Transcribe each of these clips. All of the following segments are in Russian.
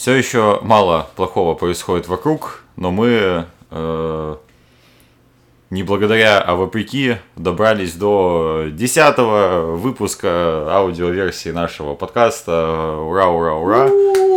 Все еще мало плохого происходит вокруг, но мы не благодаря, а вопреки добрались до 10-го выпуска аудиоверсии нашего подкаста. Ура, ура, ура!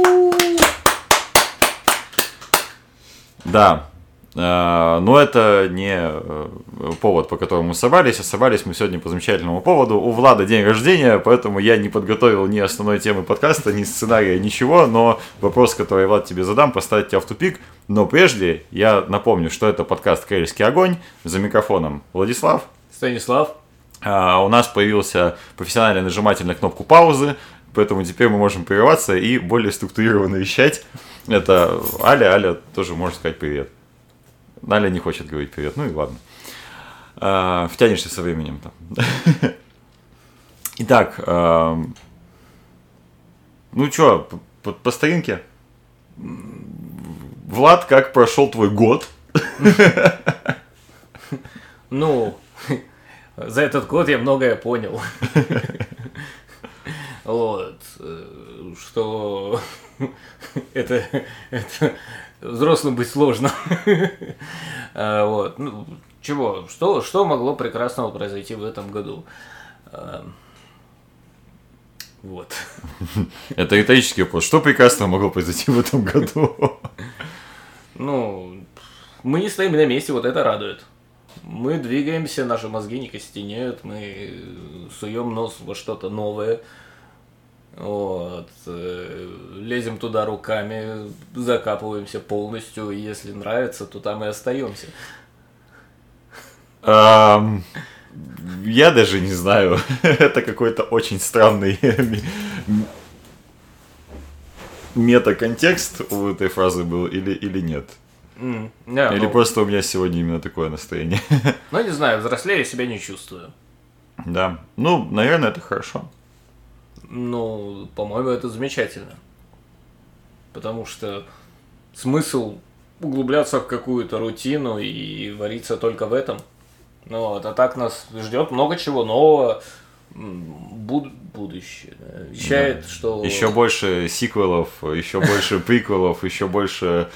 Да, но это не повод, по которому мы собрались, а собрались мы сегодня по замечательному поводу. У Влада день рождения, поэтому я не подготовил ни основной темы подкаста, ни сценария, ничего, но вопрос, который, Влад, тебе задам, поставит тебя в тупик. Но прежде я напомню, что это подкаст «Карельский огонь», за микрофоном Владислав. Станислав. У нас появился профессиональный нажиматель на кнопку паузы, поэтому теперь мы можем прерываться и более структурированно вещать. Это Аля. Аля тоже может сказать привет. Аля не хочет говорить привет, ну и ладно. Втянешься со временем там. Итак, ну что, по старинке? Влад, как прошел твой год? Ну, за этот год я многое понял. Вот. Что это взрослым быть сложно. Вот. Ну, чего? Что могло прекрасного произойти в этом году? Вот. Это риторический вопрос. Что прекрасного могло произойти в этом году? Ну, мы не стоим на месте, вот это радует. Мы двигаемся, наши мозги не костенеют, мы суем нос во что-то новое. Вот. Лезем туда руками, закапываемся полностью, и если нравится, то там и остаемся. Я даже не знаю. Это какой-то очень странный мета-контекст у этой фразы был или нет. Или просто у меня сегодня именно такое настроение. Ну, не знаю, взрослее себя не чувствую. Да. Ну, наверное, это хорошо. Ну, по-моему, это замечательно. Потому что смысл углубляться в какую-то рутину и вариться только в этом. Ну, вот, а так нас ждет много чего нового. Будущее. Вещает, да. Что... Еще больше сиквелов, еще больше приквелов, еще больше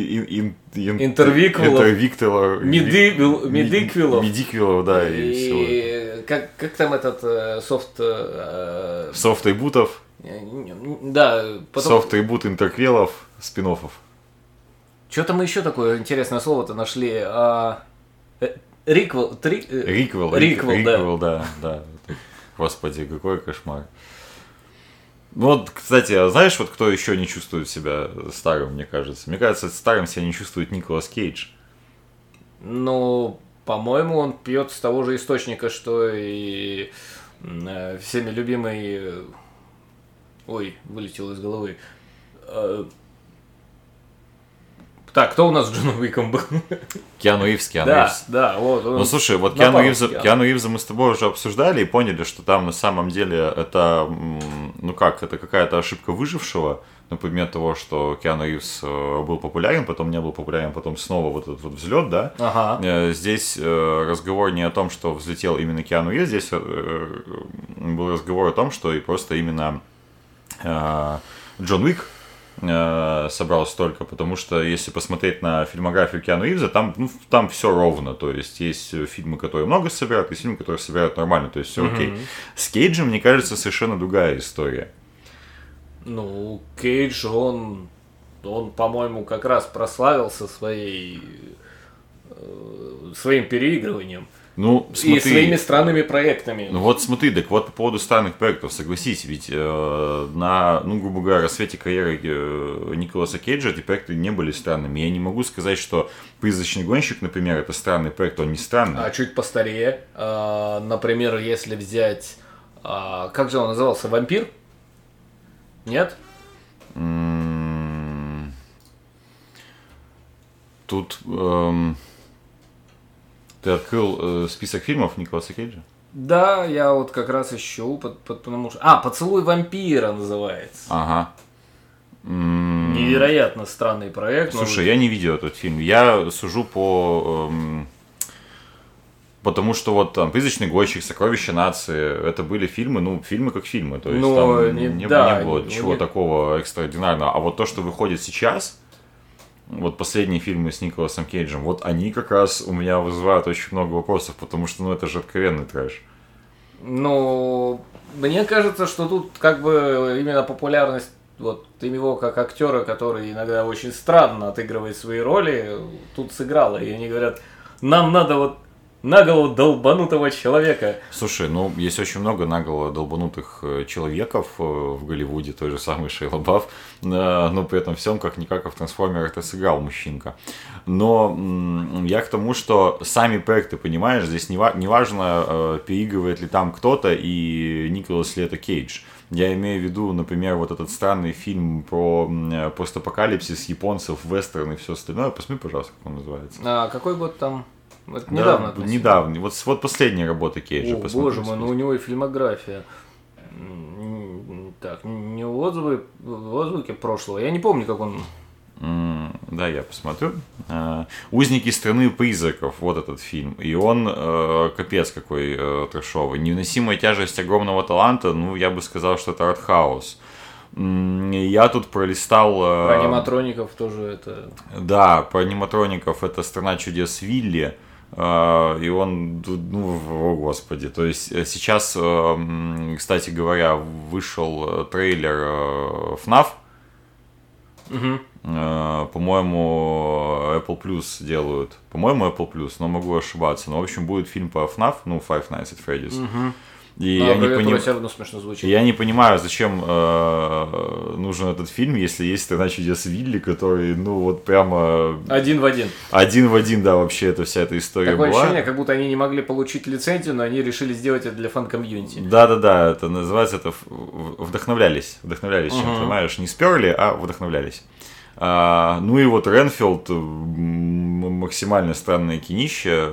интервиквелов, медиквелов, да, и всего. Как там этот софт-трибутов? Да. Софт-трибут интерквелов, спин-оффов. Что-то мы еще такое интересное слово-то нашли. Риквел, да. Господи, какой кошмар. Вот, кстати, а знаешь, вот кто еще не чувствует себя старым, мне кажется? Мне кажется, старым себя не чувствует Николас Кейдж. Ну, по-моему, он пьет с того же источника, что и всеми любимый... Ой, вылетел из головы. Так, кто у нас с Джоном Уиком был? Киану Ривз. Да, вот. Ну, слушай, вот Киану Ривза мы с тобой уже обсуждали и поняли, что там на самом деле это, это какая-то ошибка выжившего, например, того, что Киану Ривз был популярен, потом не был популярен, потом снова вот этот вот взлет, да? Ага. Здесь разговор не о том, что взлетел именно Киану Ривз, здесь был разговор о том, что и просто именно Джон Уик собрал столько, потому что если посмотреть на фильмографию Киану Ривза, там все ровно, то есть есть фильмы, которые много собирают, есть фильмы, которые собирают нормально, то есть все окей. С Кейджем, мне кажется, совершенно другая история. Ну, Кейдж, он, по-моему, как раз прославился своим переигрыванием. Ну, смотри, и своими странными проектами. Ну вот смотри, так вот по поводу странных проектов, согласись, ведь на, грубо говоря, рассвете карьеры Николаса Кейджа эти проекты не были странными. Я не могу сказать, что «Призрачный гонщик», например, это странный проект, он не странный. А чуть постарее, например, если взять, как же он назывался, «Вампир»? Нет? Тут... Ты открыл список фильмов Николаса Кейджа? Да, я вот как раз ищу, потому что... «Поцелуй вампира» называется. Ага. Невероятно странный проект. Слушай, я не видел этот фильм. Я сужу по Потому что вот там «Призрачный гонщик», «Сокровища нации» это были фильмы, ну, фильмы как фильмы. То есть там не было чего такого экстраординарного. А вот то, что выходит сейчас, вот последние фильмы с Николасом Кейджем, вот они как раз у меня вызывают очень много вопросов, потому что, ну, это же откровенный трэш. Ну, мне кажется, что тут как бы именно популярность вот его как актера, который иногда очень странно отыгрывает свои роли, тут сыграла. И они говорят, нам надо вот наголо долбанутого человека. Слушай, ну, есть очень много наголо долбанутых человеков в Голливуде, той же самой Шейла Бафф, но при этом всем, как-никак, в «Трансформерах» ты сыграл мужчинка. Но я к тому, что сами проекты, понимаешь, здесь не важно, переигрывает ли там кто-то и Николас ли это Кейдж. Я имею в виду, например, вот этот странный фильм про постапокалипсис, японцев, вестерн и все остальное. Посмотри, пожалуйста, как он называется. А какой год там? Это недавно. Да, недавно. Вот последняя работа Кейджа. О, боже мой, ну у него и фильмография. Так, не отзывы прошлого. Я не помню, как он... Да, я посмотрю. «Узники страны призраков», вот этот фильм. И он капец какой трэшовый. «Невыносимая тяжесть огромного таланта», ну, я бы сказал, что это артхаус. Я тут пролистал... Про аниматроников тоже это... Да, про аниматроников это «Страна чудес Вилли». И он, ну, о господи, то есть сейчас, кстати говоря, вышел трейлер FNAF. Угу. По-моему, Apple Plus делают. По-моему, Apple Plus, но могу ошибаться. Но, в общем, будет фильм по FNAF, ну, Five Nights at Freddy's. Угу. И я не понимаю, все равно смешно звучит. Я не понимаю, зачем нужен этот фильм, если есть «Страна чудес Вилли», который, ну, вот прямо... Один в один. Один в один, да, вообще эта вся история Такое была. ощущение, как будто они не могли получить лицензию, но они решили сделать это для фан-комьюнити. Да, это называется, это вдохновлялись чем-то, понимаешь, не сперли, а вдохновлялись. Ну и вот Ренфилд, максимально странное кинище.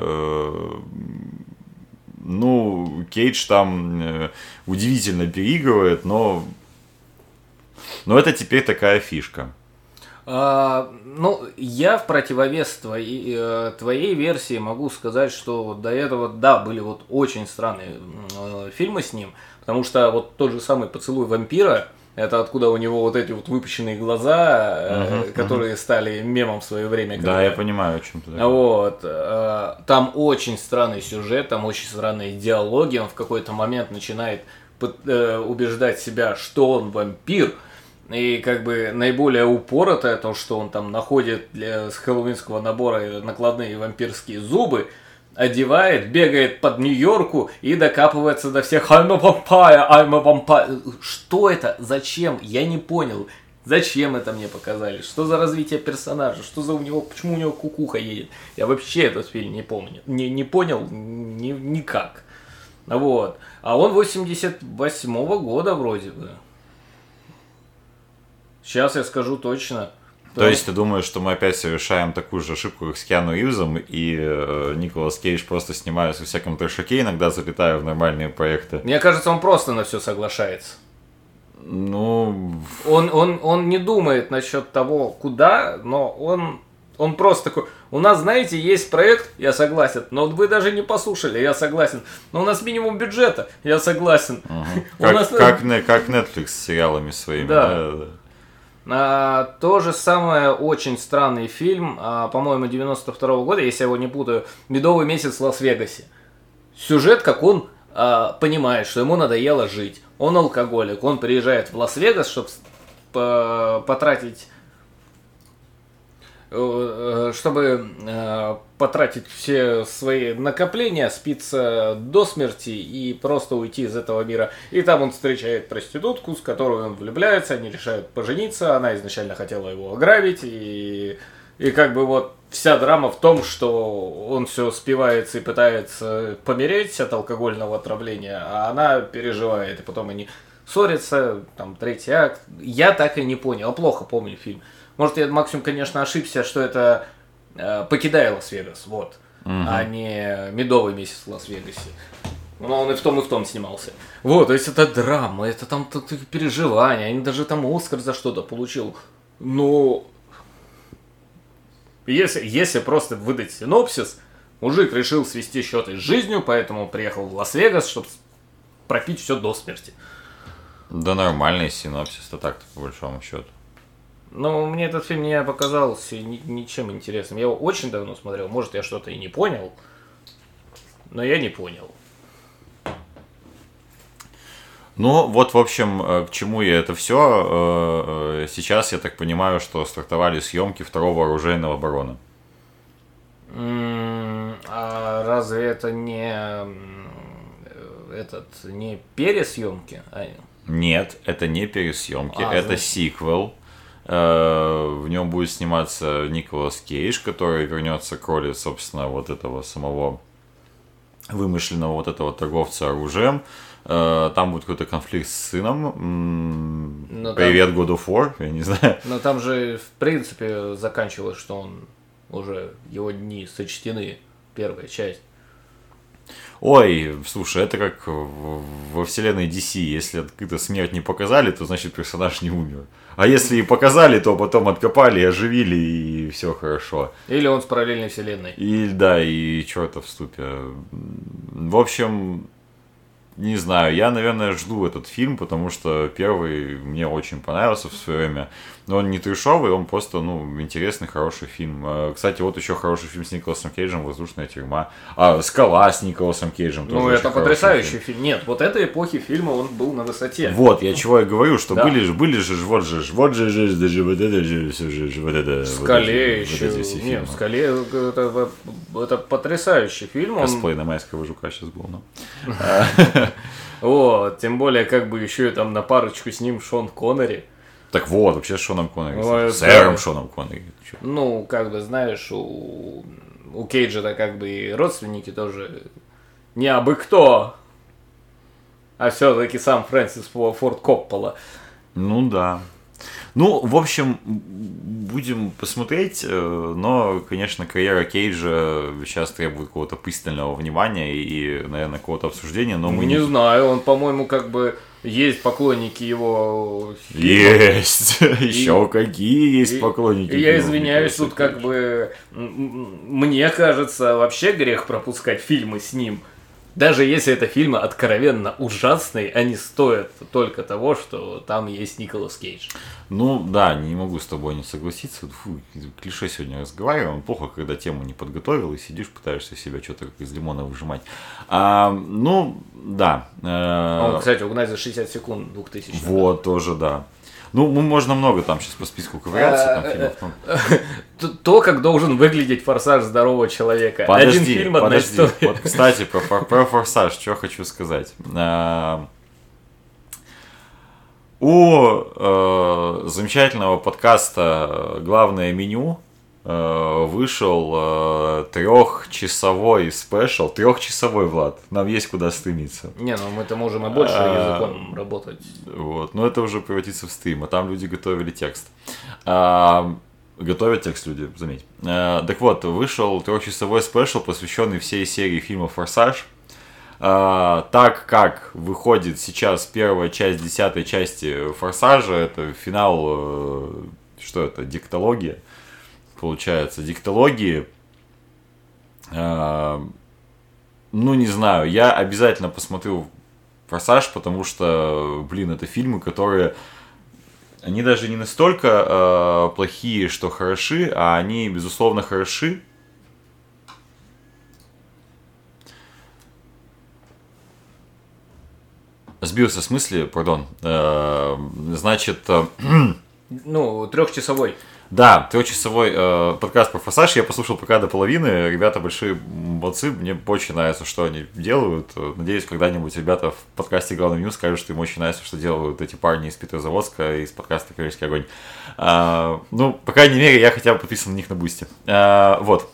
Ну, Кейдж там удивительно переигрывает, но это теперь такая фишка. Ну, я в противовес твоей версии могу сказать, что вот до этого, да, были вот очень странные фильмы с ним, потому что вот тот же самый «Поцелуй вампира», это откуда у него вот эти вот выпущенные глаза, которые стали мемом в свое время. Да, я понимаю, о чем ты. Вот. Там очень странный сюжет, там очень странные диалоги. Он в какой-то момент начинает убеждать себя, что он вампир. И как бы наиболее упоротое то, что он там находит с хэллоуинского набора накладные вампирские зубы, одевает, бегает под Нью-Йорку и докапывается до всех I'm a vampire. Что это? Зачем? Я не понял. Зачем это мне показали? Что за развитие персонажа? Что за у него? Почему у него кукуха едет? Я вообще этот фильм не помню. Не понял никак. Вот. А он 88-го года вроде бы. Сейчас я скажу точно. То есть ты думаешь, что мы опять совершаем такую же ошибку, как с Киану Ривзом, и Николас Кейдж просто снимается во всяком трэшаке, иногда залетая в нормальные проекты? Мне кажется, он просто на все соглашается. Ну... Он не думает насчет того, куда, но он просто такой, у нас, знаете, есть проект, я согласен, но вы даже не послушали, я согласен. Но у нас минимум бюджета, я согласен. Как Netflix с сериалами своими. Да. То же самое, очень странный фильм, по-моему, 92-го года, если я его не путаю, «Медовый месяц в Лас-Вегасе». Сюжет, как он понимает, что ему надоело жить. Он алкоголик, он приезжает в Лас-Вегас, чтобы потратить все свои накопления, спиться до смерти и просто уйти из этого мира. И там он встречает проститутку, с которой он влюбляется, они решают пожениться, она изначально хотела его ограбить, и как бы вот вся драма в том, что он все спивается и пытается помереть от алкогольного отравления, а она переживает, и потом они ссорятся, там третий акт. Я так и не понял, плохо помню фильм. Может, я максимум, конечно, ошибся, что это «Покидая Лас-Вегас», вот, а не «Медовый месяц в Лас-Вегасе». Но он и в том снимался. Вот, то есть это драма, это там переживания, они даже там Оскар за что-то получил. Но если просто выдать синопсис, Мужик решил свести счеты с жизнью, поэтому приехал в Лас-Вегас, чтобы пропить все до смерти. Да нормальный синопсис-то так-то, по большому счету. Но мне этот фильм не показался ничем интересным. Я его очень давно смотрел. Может, я что-то и не понял, но я не понял. Ну, вот, в общем, к чему я это все. Сейчас, я так понимаю, что стартовали съемки второго оружейного барона. А разве это не пересъемки? Нет, это не пересъемки, это сиквел. В нем будет сниматься Николас Кейдж, который вернется к роли, собственно, вот этого самого вымышленного вот этого торговца оружием. Там будет какой-то конфликт с сыном. Привет, God of War, я не знаю. Но там же, в принципе, заканчивалось, что он уже, его дни сочтены, первая часть. Ой, слушай, это как во вселенной DC. Если открыто смерть не показали, то значит персонаж не умер. А если и показали, то потом откопали, оживили, и все хорошо. Или он с параллельной вселенной. И да, и черта в ступе. В общем, не знаю, я, наверное, жду этот фильм, потому что первый мне очень понравился в свое время. Но он не трешовый, он просто, интересный, хороший фильм. Кстати, вот еще хороший фильм с Николасом Кейджем «Воздушная тюрьма». «Скала» с Николасом Кейджем тоже. Это потрясающий фильм. Нет, вот этой эпохи фильма он был на высоте. Вот, я чего и говорю, что да. были же, вот это. В «Скале» еще. Нет, в «Скале» это потрясающий фильм. Косплей на майского жука сейчас был, Вот, тем более, как бы еще и там на парочку с ним Шон Коннери. Так вот, вообще с Шоном Коннери. С сэром Шоном Коннери. Как бы, знаешь, у Кейджа-то как бы и родственники тоже не абы кто, а все-таки сам Фрэнсис Форд Коппола. Ну да. В общем, будем посмотреть, но, конечно, карьера Кейджа сейчас требует какого-то пристального внимания и, наверное, какого-то обсуждения, но мы не знаю, он, по-моему, как бы есть поклонники его фильмов. Есть! Еще какие есть поклонники. Я извиняюсь, тут как бы, мне кажется, вообще грех пропускать фильмы с ним. Даже если это фильмы откровенно ужасные, они стоят только того, что там есть Николас Кейдж. Да, не могу с тобой не согласиться. Фу, клише сегодня разговариваем. Плохо, когда тему не подготовил и сидишь, пытаешься себя что-то как из лимона выжимать. Да. Он, кстати, угнать за 60 секунд 2000. Вот, тоже, да. Можно много там сейчас по списку ковыряться. То, как должен выглядеть «Форсаж» здорового человека. Подожди, один фильм, одна история. Вот, кстати, про «Форсаж», что хочу сказать. У замечательного подкаста «Главное меню» вышел трехчасовой спешл. Трехчасовой, Влад. Нам есть куда стремиться. Мы-то можем и больше языком работать. Вот. Но это уже превратится в стрим. А там люди готовили текст. Готовят текст люди, заметь. Так вот, вышел трехчасовой спешл, посвященный всей серии фильмов «Форсаж». Так как выходит сейчас первая часть 10-й части «Форсажа», это финал, что это, диктология. Получается, диктологии. Не знаю, я обязательно посмотрю «Форсаж», потому что, это фильмы, которые, они даже не настолько плохие, что хороши, а они, безусловно, хороши. Сбился с мысли, пардон. Значит... Трехчасовой. Да, трехчасовой подкаст про «Форсаж». Я послушал пока до половины. Ребята большие молодцы. Мне очень нравится, что они делают. Надеюсь, когда-нибудь ребята в подкасте «Главный меню» скажут, что им очень нравится, что делают эти парни из Петрозаводска, из подкаста «Корейский огонь». По крайней мере, я хотя бы подписан на них на Бусти. Вот.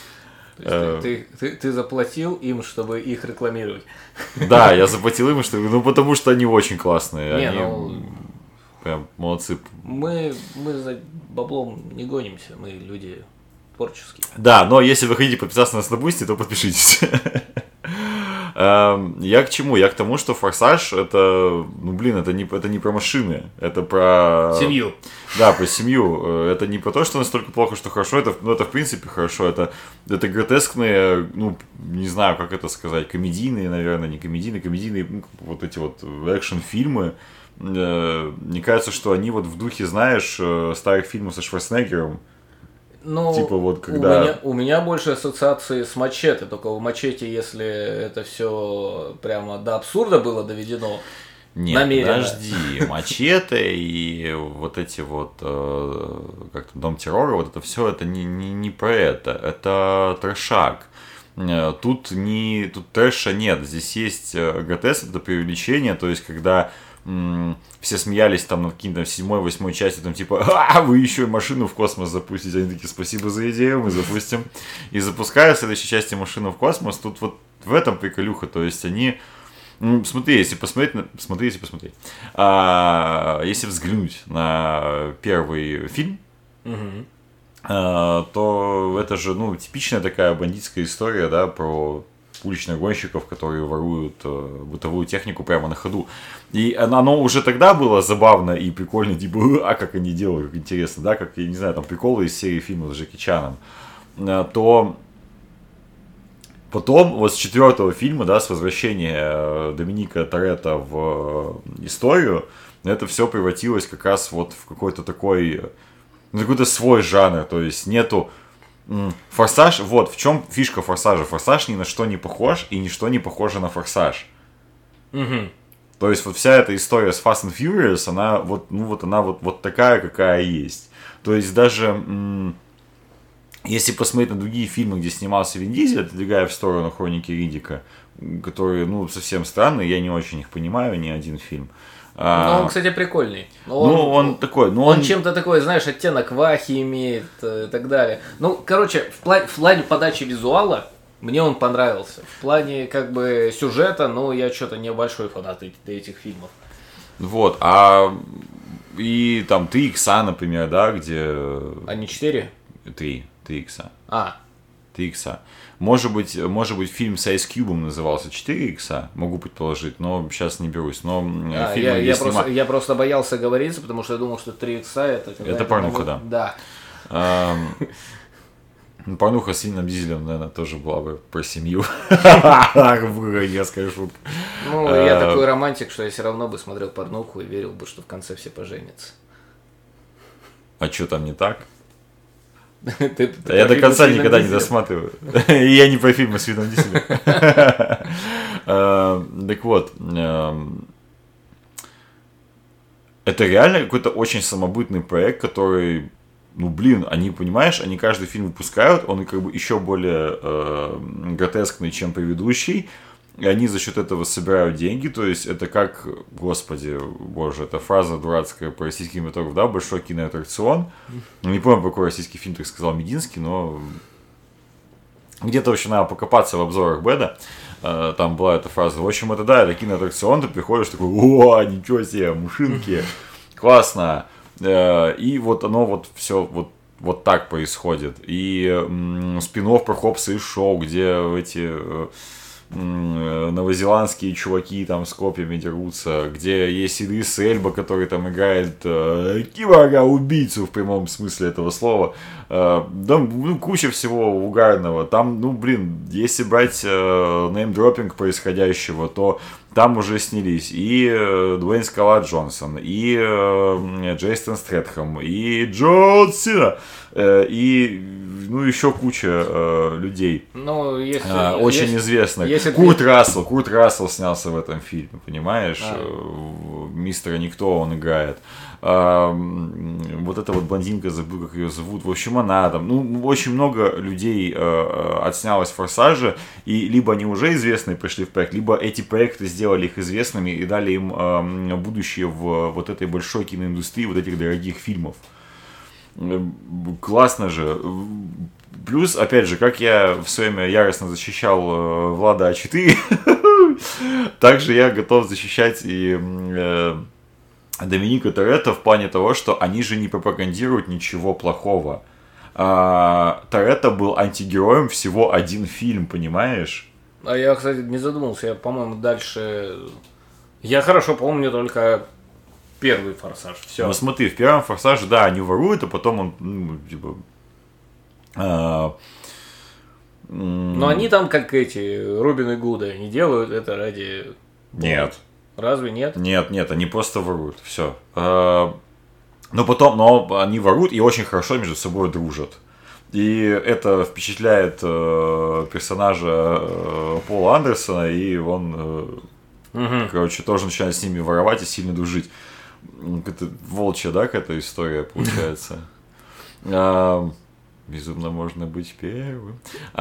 Ты заплатил им, чтобы их рекламировать? Да, я заплатил им, потому что они очень классные. Прям молодцы. Мы за баблом не гонимся, мы люди творческие. Да, но если вы хотите подписаться на нас на Бусти, то подпишитесь. Я к чему? Я к тому, что «Форсаж» это, ну блин, это не про машины, это про... Семью. Да, про семью. Это не про то, что настолько плохо, что хорошо, это в принципе хорошо. Это гротескные, ну, не знаю, как это сказать, комедийные, наверное, не комедийные, ну, вот эти вот экшн-фильмы. Мне кажется, что они вот в духе, знаешь, старых фильмов со Шварценеггером. Ну, типа вот когда... у меня больше ассоциации с «Мачете», только в «Мачете», если это все прямо до абсурда было доведено, Нет, намеренно. подожди, «Мачете» и вот эти вот, как-то «Дом террора», вот это все, это не про это трэшак. Тут трэша нет, здесь есть гротеск, это преувеличение, то есть когда все смеялись там над каким-то 7-8 части, там типа, вы еще и машину в космос запустите, они такие, спасибо за идею, мы запустим. И запуская в следующей части машину в космос, тут вот в этом приколюха, то есть они... Смотри, если посмотреть, если взглянуть на первый фильм, то это же, ну, типичная такая бандитская история, да, про уличных гонщиков, которые воруют бытовую технику прямо на ходу. И оно уже тогда было забавно и прикольно, типа, как они делают, как интересно, да, как, я не знаю, там приколы из серии фильмов с Джеки Чаном. То потом, вот с 4-го фильма, да, с возвращения Доминика Торетто в историю, это все превратилось как раз вот в какой-то такой, ну, какой-то свой жанр, то есть нету «Форсаж», вот в чем фишка «Форсажа». «Форсаж» ни на что не похож, и ничто не похоже на «Форсаж». То есть вот вся эта история с Fast and Furious, она вот, ну, вот она вот такая, какая есть. То есть даже если посмотреть на другие фильмы, где снимался Вин Дизель, отодвигая в сторону «Хроники Риддика», которые, ну, совсем странные, я не очень их понимаю, ни один фильм. Ну, он, кстати, прикольный. Он такой, он чем-то такой, знаешь, оттенок вахи имеет и так далее. Ну, короче, в плане подачи визуала мне он понравился. В плане, как бы, сюжета, ну, я что-то не большой фанат этих фильмов. Вот, и там 3 икса, например, да, где... А не 4? 3 икса. 3 икса. Может быть, фильм с Ice Cube назывался 4 икса, могу предположить, но сейчас не берусь. Но я просто боялся говорить, потому что я думал, что 3 икса это порнуха, да. Да. Порнуха с Вином Дизелем, наверное, тоже была бы про семью. Я скажу шутку. Ну, я такой романтик, что я все равно бы смотрел порнуху и верил бы, что в конце все поженятся. А что там не так? Я до конца никогда не досматриваю. И я не про фильмы с Вином Дизелем. Так вот, это реально какой-то очень самобытный проект, который, ну блин, они, понимаешь, они каждый фильм выпускают, он как бы еще более гротескный, чем предыдущий. И они за счет этого собирают деньги, то есть это как, господи, боже, эта фраза дурацкая про российский кинематограф, да, большой киноаттракцион. Не помню, какой российский фильм так сказал Мединский, но где-то, в общем, надо покопаться в обзорах Бэда, там была эта фраза. В общем, это да, это киноаттракцион, ты приходишь такой, о, ничего себе, мушинки, классно. И вот оно вот все вот так происходит. И спин-офф про Хоббса и Шоу, где эти... новозеландские чуваки там с копьями дерутся, где есть Идрис Эльба, который там играет киборга-убийцу в прямом смысле этого слова. Ну, куча всего угарного. Там, ну, блин, если брать неймдропинг происходящего, то там уже снялись и Дуэйн Скала Джонсон, и Джейсон Стэтхэм, и Джон Сина, и, ну, еще куча людей. Ну, очень известных. Курт Рассел снялся в этом фильме, понимаешь? Мистера Никто он играет. Вот эта вот блондинка, забыл, как ее зовут. В общем, она там, ну, очень много людей отснялось в «Форсаже», и либо они уже известные пришли в проект, либо эти проекты сделали их известными и дали им будущее в вот этой большой киноиндустрии, вот этих дорогих фильмов. Классно же. Плюс, опять же, как я в свое время яростно защищал Влада А4, также я готов защищать и Доминика Торетто в плане того, что они же не пропагандируют ничего плохого. Торетто был антигероем всего один фильм, понимаешь? А я, кстати, не задумался. Я, по-моему, дальше... Я хорошо помню только первый «Форсаж». Все. Ну смотри, в первом «Форсаже», да, они воруют, а потом он, типа... Но они там, как эти, Робин и Гуды, они делают это ради... Нет. Разве нет? Нет, они просто воруют, все. Но они воруют и очень хорошо между собой дружат. И это впечатляет персонажа Пола Андерсона, и он, короче, тоже начинает с ними воровать и сильно дружить. Это волчья, да, какая-то история получается. Безумно можно быть первым.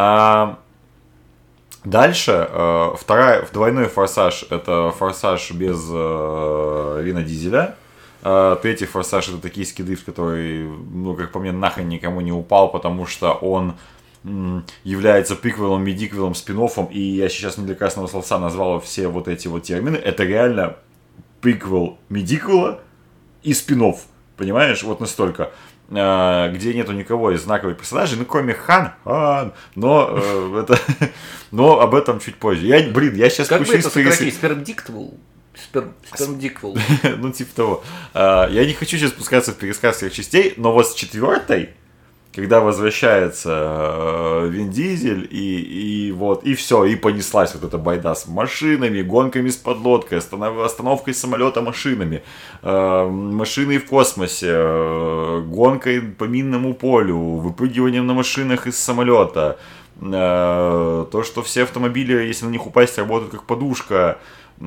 Дальше, двойной «Форсаж» — это «Форсаж» без Вина Дизеля. Третий «Форсаж» — это токийский дрифт, который, ну, как по мне, нахрен никому не упал, потому что он является приквелом, медиквелом, спин-оффом, и я сейчас не для красного словца назвал все вот эти вот термины. Это реально приквел медиквела и спин-офф, понимаешь, вот настолько. Где нету никого из знаковых персонажей, ну, кроме Хан, но об этом чуть позже. Я сейчас как бы это сократить? Спермдиквел. Ну, типа того. Я не хочу сейчас спускаться в пересказ всех частей, но вот с 4-й, когда возвращается Вин Дизель, и все, и понеслась вот эта байда с машинами, гонками с подлодкой, остановкой самолета машинами, машиной в космосе, гонкой по минному полю, выпрыгиванием на машинах из самолета, то, что все автомобили, если на них упасть, работают как подушка,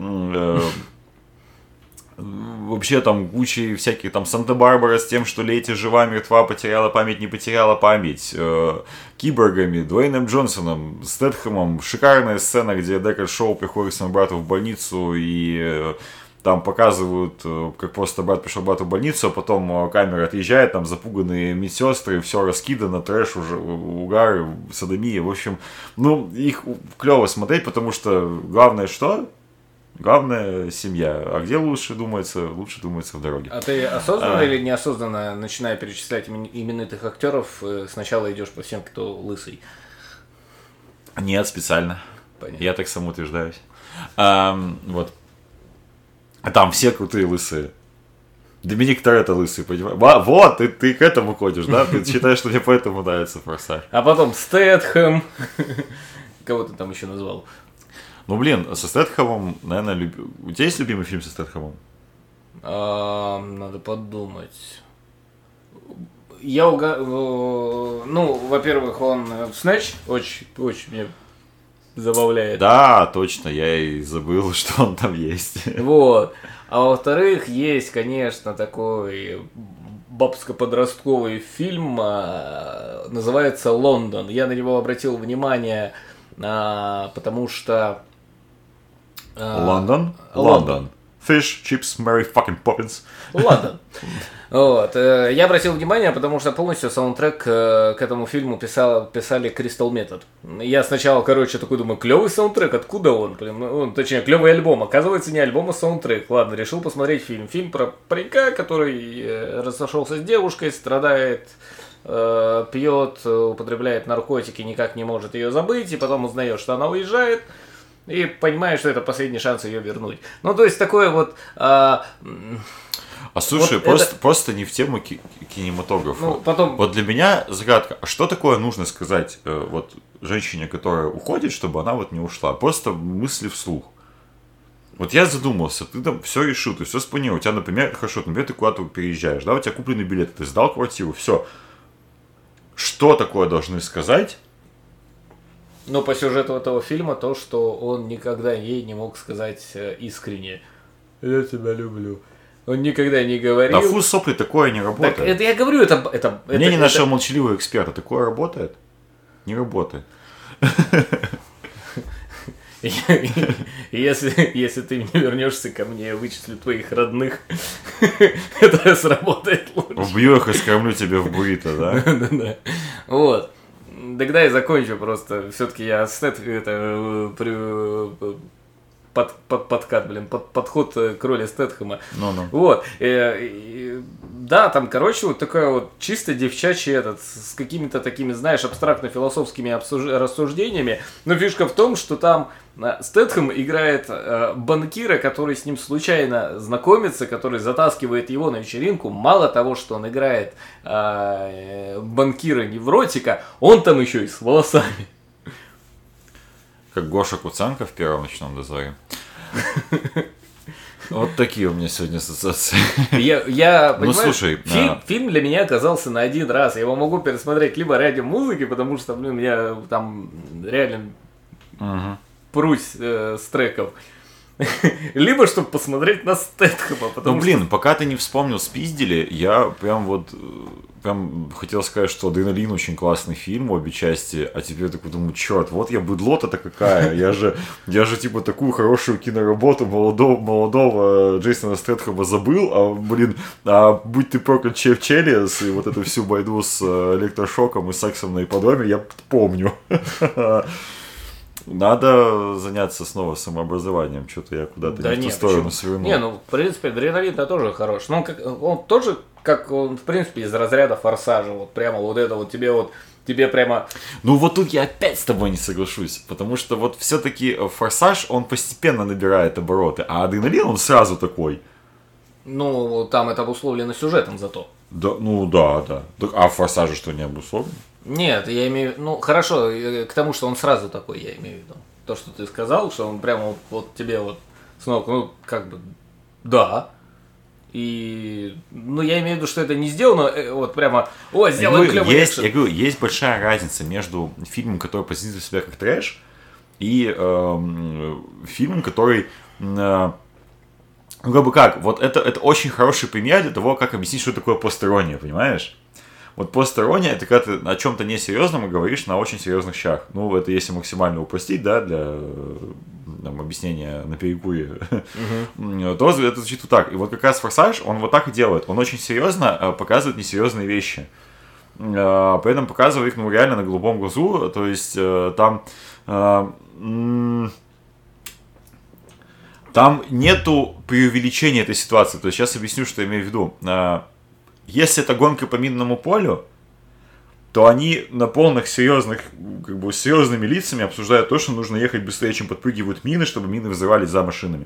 вообще там куча всяких там Санта-Барбара с тем, что Лети жива, мертва, потеряла память, не потеряла память, киборгами, Дуэйном Джонсоном, Стэтхэмом, шикарная сцена, где Декард Шоу приходит к своему брату в больницу и там показывают, как просто брат пришел к брату в больницу, а потом камера отъезжает, там запуганные медсестры, все раскидано, трэш, угар, садомия, в общем, ну, их клево смотреть, потому что главное что? Главное — семья. А где лучше думается? Лучше думается в дороге. А ты осознанно или неосознанно, начиная перечислять именитых актеров, сначала идешь по всем, кто лысый? Нет, специально. Понятно. Я так самоутверждаюсь. Вот. А там все крутые лысые. Доминик Торетто лысый, понимаешь? Вот, ты к этому ходишь, да? Ты считаешь, что тебе поэтому нравится «Форсаж». А потом Стэтхэм. Кого ты там еще назвал? Ну, блин, со Стэтхэмом, наверное, у тебя есть любимый фильм со Стэтхэмом? Надо подумать. Ну, во-первых, он в «Снэч» очень меня забавляет. Да, точно, я и забыл, что он там есть. Вот. А во-вторых, есть, конечно, такой бабско-подростковый фильм, называется «Лондон». Я на него обратил внимание, потому что... Лондон? Лондон. Fish, chips, Mary fucking Poppins. Лондон. Вот. Я обратил внимание, потому что полностью саундтрек к этому фильму писали Crystal Method. Я сначала, такой думаю, клевый саундтрек, откуда он? Точнее, клевый альбом. Оказывается, не альбом, а саундтрек. Ладно, решил посмотреть фильм. Фильм про паренька, который разошелся с девушкой, страдает, пьет, употребляет наркотики, никак не может ее забыть, и потом узнает, что она уезжает. И понимаю, что это последний шанс ее вернуть. Ну, то есть, такое вот... слушай, вот просто не в тему кинематографа. Ну, потом... Вот для меня загадка, а что такое нужно сказать вот женщине, которая уходит, чтобы она вот не ушла? Просто мысли вслух. Вот я задумался, ты там все решил, ты все спланировал. У тебя, например, ты куда-то переезжаешь, да, у тебя купленный билет, ты сдал квартиру, все. Что такое должны сказать? Но по сюжету этого фильма то, что он никогда ей не мог сказать искренне: «Я тебя люблю». Он никогда не говорил. На фу сопли такое не работает. Так, это я говорю, это Мнение нашего молчаливого эксперта, такое работает? Не работает. Если ты не вернешься ко мне, я вычислю твоих родных, это сработает лучше. Убью их и скормлю тебе в буррито, да? Да. Вот. Тогда я закончу просто. Все-таки я подкат, подход к роли Стэтхэма. Ну-ну. Вот. Да, там, короче, вот такая вот чисто девчачья с какими-то такими, знаешь, абстрактно-философскими рассуждениями. Но фишка в том, что там Стэтхэм играет банкира, который с ним случайно знакомится, который затаскивает его на вечеринку. Мало того, что он играет банкира-невротика, он там еще и с волосами. Как Гоша Куценко в первом «Ночном дозоре». Вот такие у меня сегодня ассоциации. Я понимаю, слушай, фильм для меня оказался на один раз. Я его могу пересмотреть либо ради музыки, потому что, я там реально прусь с треков. Либо, чтобы посмотреть на Стэтхэма. Пока ты не вспомнил «Спиздили», я прям хотел сказать, что «Адреналин» очень классный фильм, обе части, а теперь такой думаю, черт, вот я быдло-то какая, я же типа такую хорошую киноработу молодого Джейсона Стэтхэма забыл, будь ты проклят Чеф Челлиас и вот эту всю байду с электрошоком и сексом на ипподроме, я помню. Надо заняться снова самообразованием, что-то я куда-то не в ту сторону свернул. В принципе, «Адреналин»-то тоже хорош. Он тоже, в принципе, из разряда «Форсажа», вот прямо вот это вот тебе прямо... Вот тут я опять с тобой не соглашусь, потому что вот все-таки «Форсаж», он постепенно набирает обороты, а «Адреналин», он сразу такой. Там это обусловлено сюжетом зато. Да, да. А в «Форсаже» что, не обусловлено? Нет, я имею в виду, хорошо, к тому, что он сразу такой, я имею в виду. То, что ты сказал, что он прямо вот тебе снова, да. И, я имею в виду, что это не сделано, прямо, сделаем клёвый экшен. Я говорю, есть большая разница между фильмом, который позиционирует себя как трэш, и фильмом, который... это очень хороший пример для того, как объяснить, что такое постороннее, понимаешь? Вот постороннее, это когда ты о чем-то несерьезном и говоришь на очень серьезных щах. Это если максимально упростить, да, для объяснения на перекуре, то это звучит вот так. И вот как раз «Форсаж», он вот так и делает. Он очень серьезно показывает несерьезные вещи. При этом показывает их, реально на голубом глазу. То есть там нету преувеличения этой ситуации. То есть сейчас объясню, что я имею в виду. Если это гонка по минному полю, то они на полных серьезных, серьезными лицами обсуждают то, что нужно ехать быстрее, чем подпрыгивают мины, чтобы мины взрывались за машинами.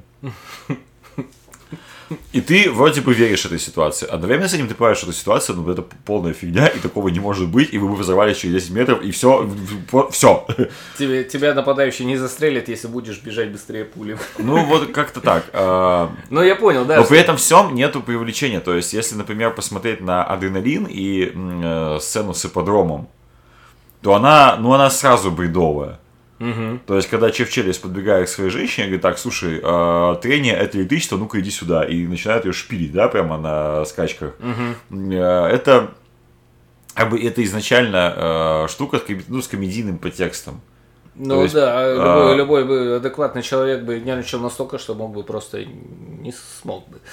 И ты вроде бы веришь этой ситуации. Одновременно с этим ты понимаешь, что эта ситуация, это полная фигня, и такого не может быть, и вы бы взорвались через 10 метров, и все. Тебя нападающий не застрелит, если будешь бежать быстрее пули. Как-то так. Я понял, да. Но при этом всем нету преувеличения. То есть, если, например, посмотреть на «Адреналин» и сцену с ипподромом, то она сразу бредовая. Угу. То есть, когда Чеф Челлиас подбегает к своей женщине и говорит, так, слушай, трение это электричество, ну-ка иди сюда. И начинает ее шпилить, да, прямо на скачках. Угу. Это изначально штука с комедийным подтекстом. Любой адекватный человек бы нервничал настолько, что мог бы просто не смог бы.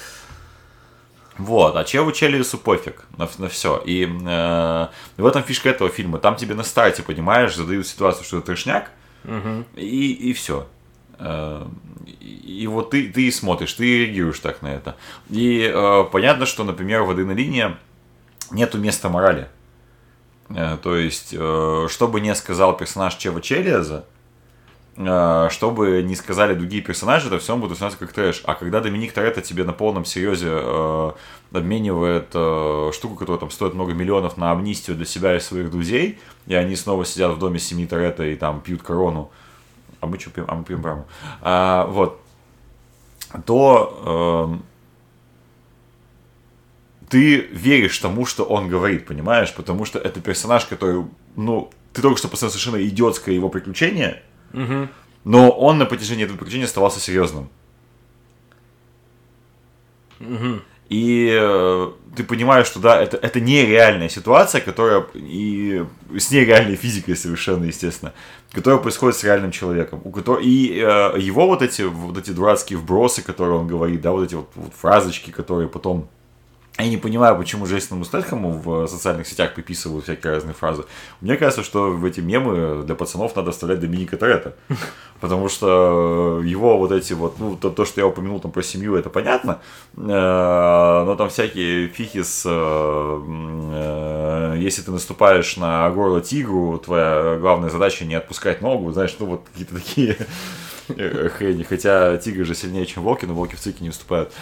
А Чеву Челлиасу пофиг на все. И в этом фишка этого фильма. Там тебе на старте, понимаешь, задают ситуацию, что это трешняк, и все. И вот ты смотришь, ты реагируешь так на это. И понятно, что, например, в «Адреналине» нету места морали. То есть, что бы ни сказал персонаж Чева Челлиаса, что бы ни сказали другие персонажи, это все будет восприниматься как трэш. А когда Доминик Торетто тебе на полном серьезе обменивает штуку, которая там стоит много миллионов, на амнистию для себя и своих друзей, и они снова сидят в доме семьи Торетто и там пьют корону, а мы что пьем? Мы пьем браму. То ты веришь тому, что он говорит, понимаешь? Потому что это персонаж, который, ты только что посмотрел совершенно идиотское его приключение, но он на протяжении этого приключения оставался серьезным. И ты понимаешь, что да, это нереальная ситуация, которая и с нереальной физикой совершенно, естественно, которая происходит с реальным человеком. И его вот эти дурацкие вбросы, которые он говорит, да, вот эти вот фразочки, которые потом Я не понимаю, почему Джейсону Стэтхэму в социальных сетях приписывают всякие разные фразы. Мне кажется, что в эти мемы для пацанов надо вставлять Доминика Торетто. Потому что его вот эти вот, ну, то, что я упомянул там про семью, это понятно. Но там всякие фихи с... Если ты наступаешь на горло тигру, твоя главная задача не отпускать ногу. Знаешь, ну вот какие-то такие... хрени. Хотя тигры же сильнее, чем волки, но волки в цирке не выступают.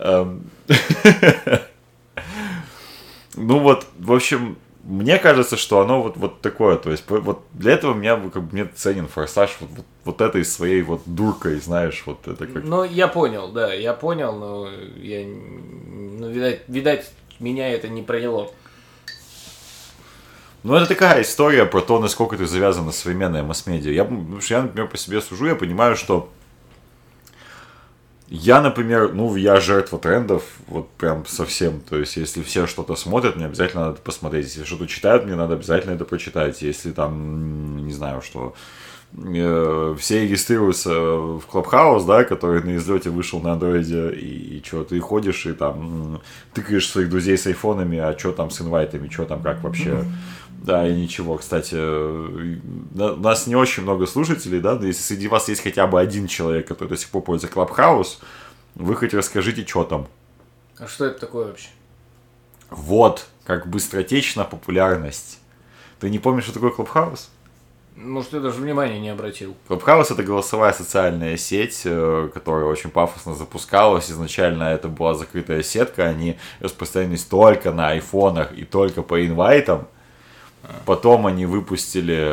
Ну вот, в общем, мне кажется, что оно вот такое. То есть, вот для этого мне ценен Форсаж вот этой своей вот дуркой, знаешь, вот это как... Ну, я понял, но ну, видать, меня это не проняло. Ну, это такая история про то, насколько ты завязан на современное масс-медиа. Потому что я, например, по себе сужу, я понимаю, что я, например, я жертва трендов, вот прям совсем. То есть, если все что-то смотрят, мне обязательно надо посмотреть. Если что-то читают, мне надо обязательно это прочитать. Если там, не знаю, что все регистрируются в Clubhouse, да, который на излете вышел на андроиде, и что, ты ходишь и там тыкаешь своих друзей с айфонами, а что там с инвайтами, что там, как вообще... Да, и ничего. Кстати, у нас не очень много слушателей, да, но если среди вас есть хотя бы один человек, который до сих пор пользуется Clubhouse, вы хоть расскажите, что там. А что это такое вообще? Вот, как быстротечна популярность. Ты не помнишь, что такое Clubhouse? Может, я даже внимания не обратил. Clubhouse — это голосовая социальная сеть, которая очень пафосно запускалась. Изначально это была закрытая сетка, они распространились только на айфонах и только по инвайтам. Потом они выпустили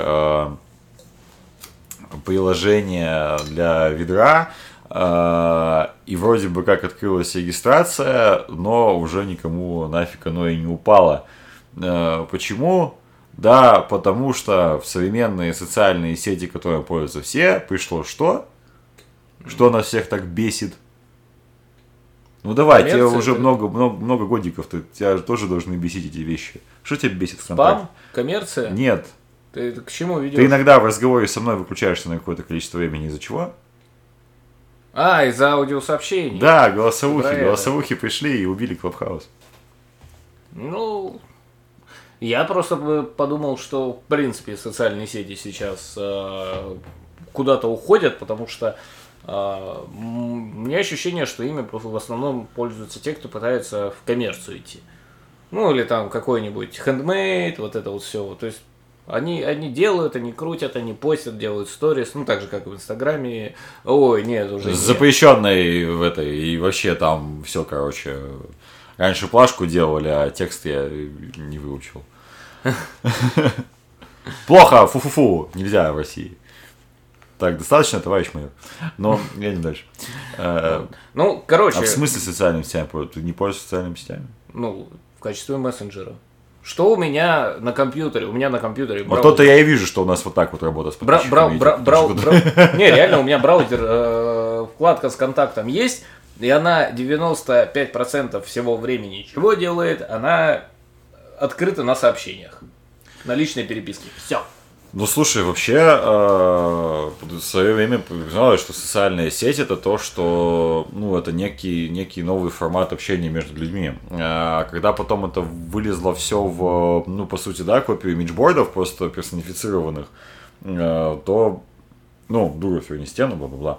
приложение для ведра, и вроде бы как открылась регистрация, но уже никому нафиг оно и не упало. Почему? Да, потому что в современные социальные сети, которыми пользуются все, пришло что? Что нас всех так бесит? Ну давай, тебе уже много годиков, тебя тоже должны бесить эти вещи. Что тебя бесит в ВКонтакте? Спам? Коммерция? Нет. Ты к чему ведешь? Ты иногда в разговоре со мной выключаешься на какое-то количество времени. Из-за чего? Из-за аудиосообщений. Да, голосовухи пришли и убили Clubhouse. Ну, я просто подумал, что в принципе социальные сети сейчас куда-то уходят, потому что у меня ощущение, что ими в основном пользуются те, кто пытается в коммерцию идти. Ну, или там какой-нибудь handmade, вот это вот все. То есть они делают, они крутят, они постят, делают сторис, ну, так же, как и в Инстаграме. Ой, нет, уже нет. Запрещенной в этой, и вообще там все, короче. Раньше плашку делали, а текст я не выучил. Плохо, фу-фу-фу, нельзя в России. Так, достаточно, товарищ майор. Но едем дальше. Ну, короче... А в смысле социальными сетями? Ты не пользуешься социальными сетями? Ну, в качестве мессенджера. Что у меня на компьютере? У меня на компьютере браузер... Вот то-то я и вижу, что у нас вот так вот работает с подписчиками. Не, реально, у меня браузер, вкладка с контактом есть, и она 95% всего времени чего делает? Она открыта на сообщениях, на личной переписке. Все. Ну, слушай, вообще, в свое время призналось, что социальная сеть — это то, что, ну, это некий новый формат общения между людьми. А когда потом это вылезло все в, ну, по сути, да, копию имиджбордов, просто персонифицированных, то, ну, дура фигни стену, бла-бла-бла,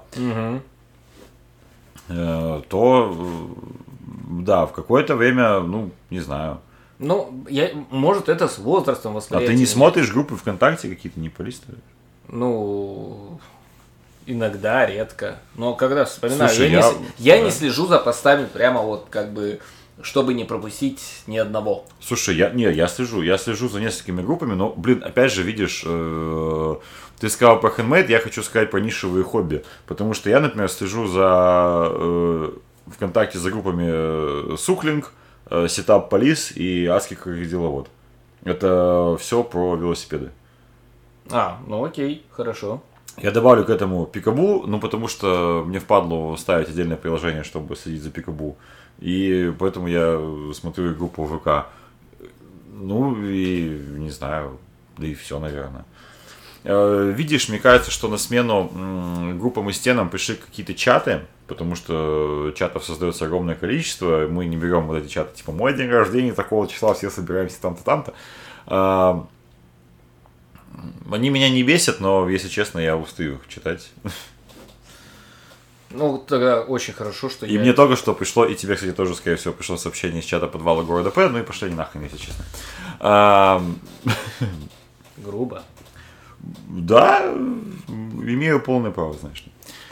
то, да, в какое-то время, ну, не знаю. Ну, может, это с возрастом восприятия. А ты не смотришь группы ВКонтакте какие-то, не полистываешь? Ну, иногда, редко. Но когда вспоминаю, слушай, я не слежу за постами прямо вот как бы, чтобы не пропустить ни одного. Слушай, я слежу за несколькими группами, но, блин, опять же, видишь, ты сказал про handmade, я хочу сказать про нишевые хобби. Потому что я, например, слежу за ВКонтакте за группами Суклинг, Сетап Полис и Адский крокодиловод. Это все про велосипеды. Ну окей, хорошо. Я добавлю к этому Пикабу, ну потому что мне впадло ставить отдельное приложение, чтобы следить за Пикабу. И поэтому я смотрю их группу ВК. Ну и не знаю, да и все, наверное. видишь, мне кажется, что на смену группам и стенам пришли какие-то чаты, потому что чатов создается огромное количество, мы не берем вот эти чаты, типа, мой день рождения, такого числа, все собираемся там-то, там-то. Они меня не бесят, но, если честно, я устаю их читать. Ну, тогда очень хорошо, что и мне только что пришло, и тебе, кстати, тоже, скорее всего, пришло сообщение из чата подвала города П, ну и пошли они нахрен, если честно. Грубо. Да, имею полное право, знаешь.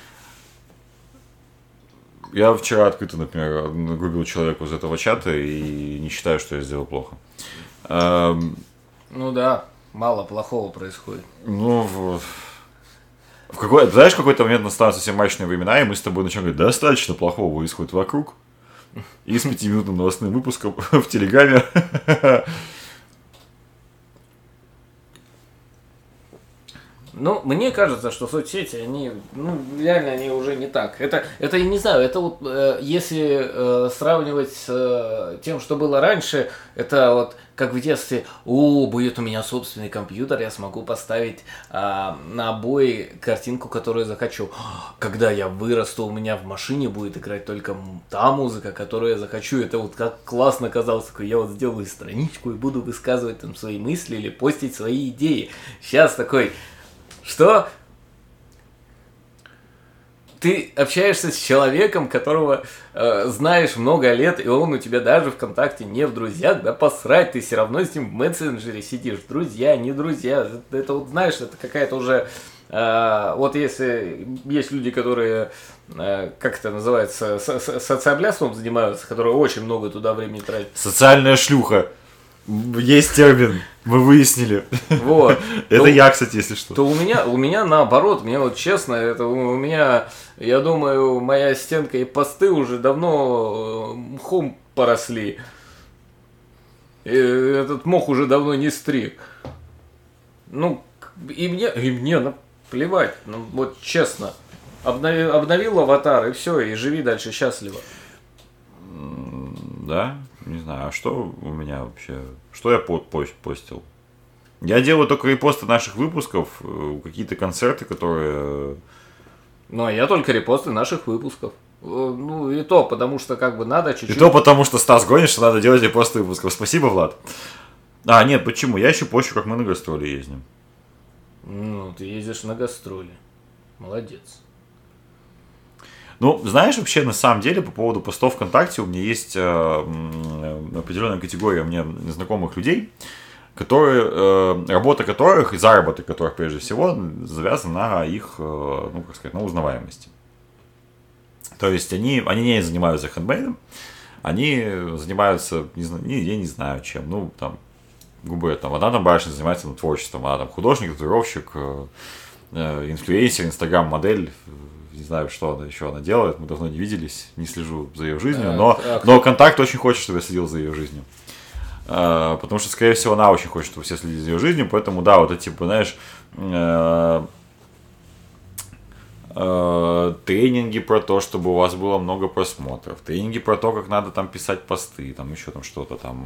Я вчера открыто, например, нагрубил человеку из этого чата и не считаю, что я сделал плохо. Ну да, мало плохого происходит. Ну, знаешь, в какой-то момент настанут совсем мрачные времена, и мы с тобой начнем говорить, достаточно плохого происходит вокруг. И с 5-минутным новостным выпуском в Телеграме. Ну, мне кажется, что соцсети, они, ну, реально, они уже не так. Это я не знаю, это вот, если сравнивать с тем, что было раньше, это вот, как в детстве, будет у меня собственный компьютер, я смогу поставить на обои картинку, которую захочу. Когда я вырасту, у меня в машине будет играть только та музыка, которую я захочу. Это вот как классно казалось, такой, я вот сделаю страничку и буду высказывать там свои мысли или постить свои идеи. Сейчас такой... Что? Ты общаешься с человеком, которого знаешь много лет, и он у тебя даже ВКонтакте не в друзьях, да посрать, ты все равно с ним в мессенджере сидишь. Друзья, не друзья. Это вот, знаешь, это какая-то уже... вот если есть люди, которые, как это называется, социоблядством занимаются, которые очень много туда времени тратят. Социальная шлюха. Есть термин, мы выяснили. Вот. Это я, кстати, если что. То у меня наоборот, мне вот честно, это у меня, я думаю, моя стенка и посты уже давно мхом поросли. И этот мох уже давно не стриг. Ну, и мне наплевать, ну вот честно. Обновил аватар, и все, и живи дальше счастливо. Да? Не знаю, а что у меня вообще... Что я постил? Я делаю только репосты наших выпусков, какие-то концерты, которые... Ну, а я только репосты наших выпусков. Ну, и то, потому что как бы надо чуть-чуть... И то, потому что Стас гонит, что надо делать репосты выпусков. Спасибо, Влад. Нет, почему? Я еще пощу, как мы на гастроли ездим. Ну, ты ездишь на гастроли. Молодец. Ну, знаешь, вообще, на самом деле, по поводу постов ВКонтакте, у меня есть определенная категория мне знакомых людей, которые, работа которых и заработок которых, прежде всего, завязан на их, ну, как сказать, на узнаваемости. То есть, они не занимаются хендмейдом, они занимаются, я не знаю чем, ну, там, грубо говоря, там, одна там барышня занимается творчеством, она там художник, татуировщик, инфлюенсер, инстаграм-модель, не знаю, что она делает, мы давно не виделись, не слежу за ее жизнью, но контакт очень хочет, чтобы я следил за ее жизнью. Потому что, скорее всего, она очень хочет, чтобы все следили за ее жизнью, поэтому, да, вот это, типа, знаешь, тренинги про то, чтобы у вас было много просмотров, тренинги про то, как надо там писать посты, там еще там что-то там,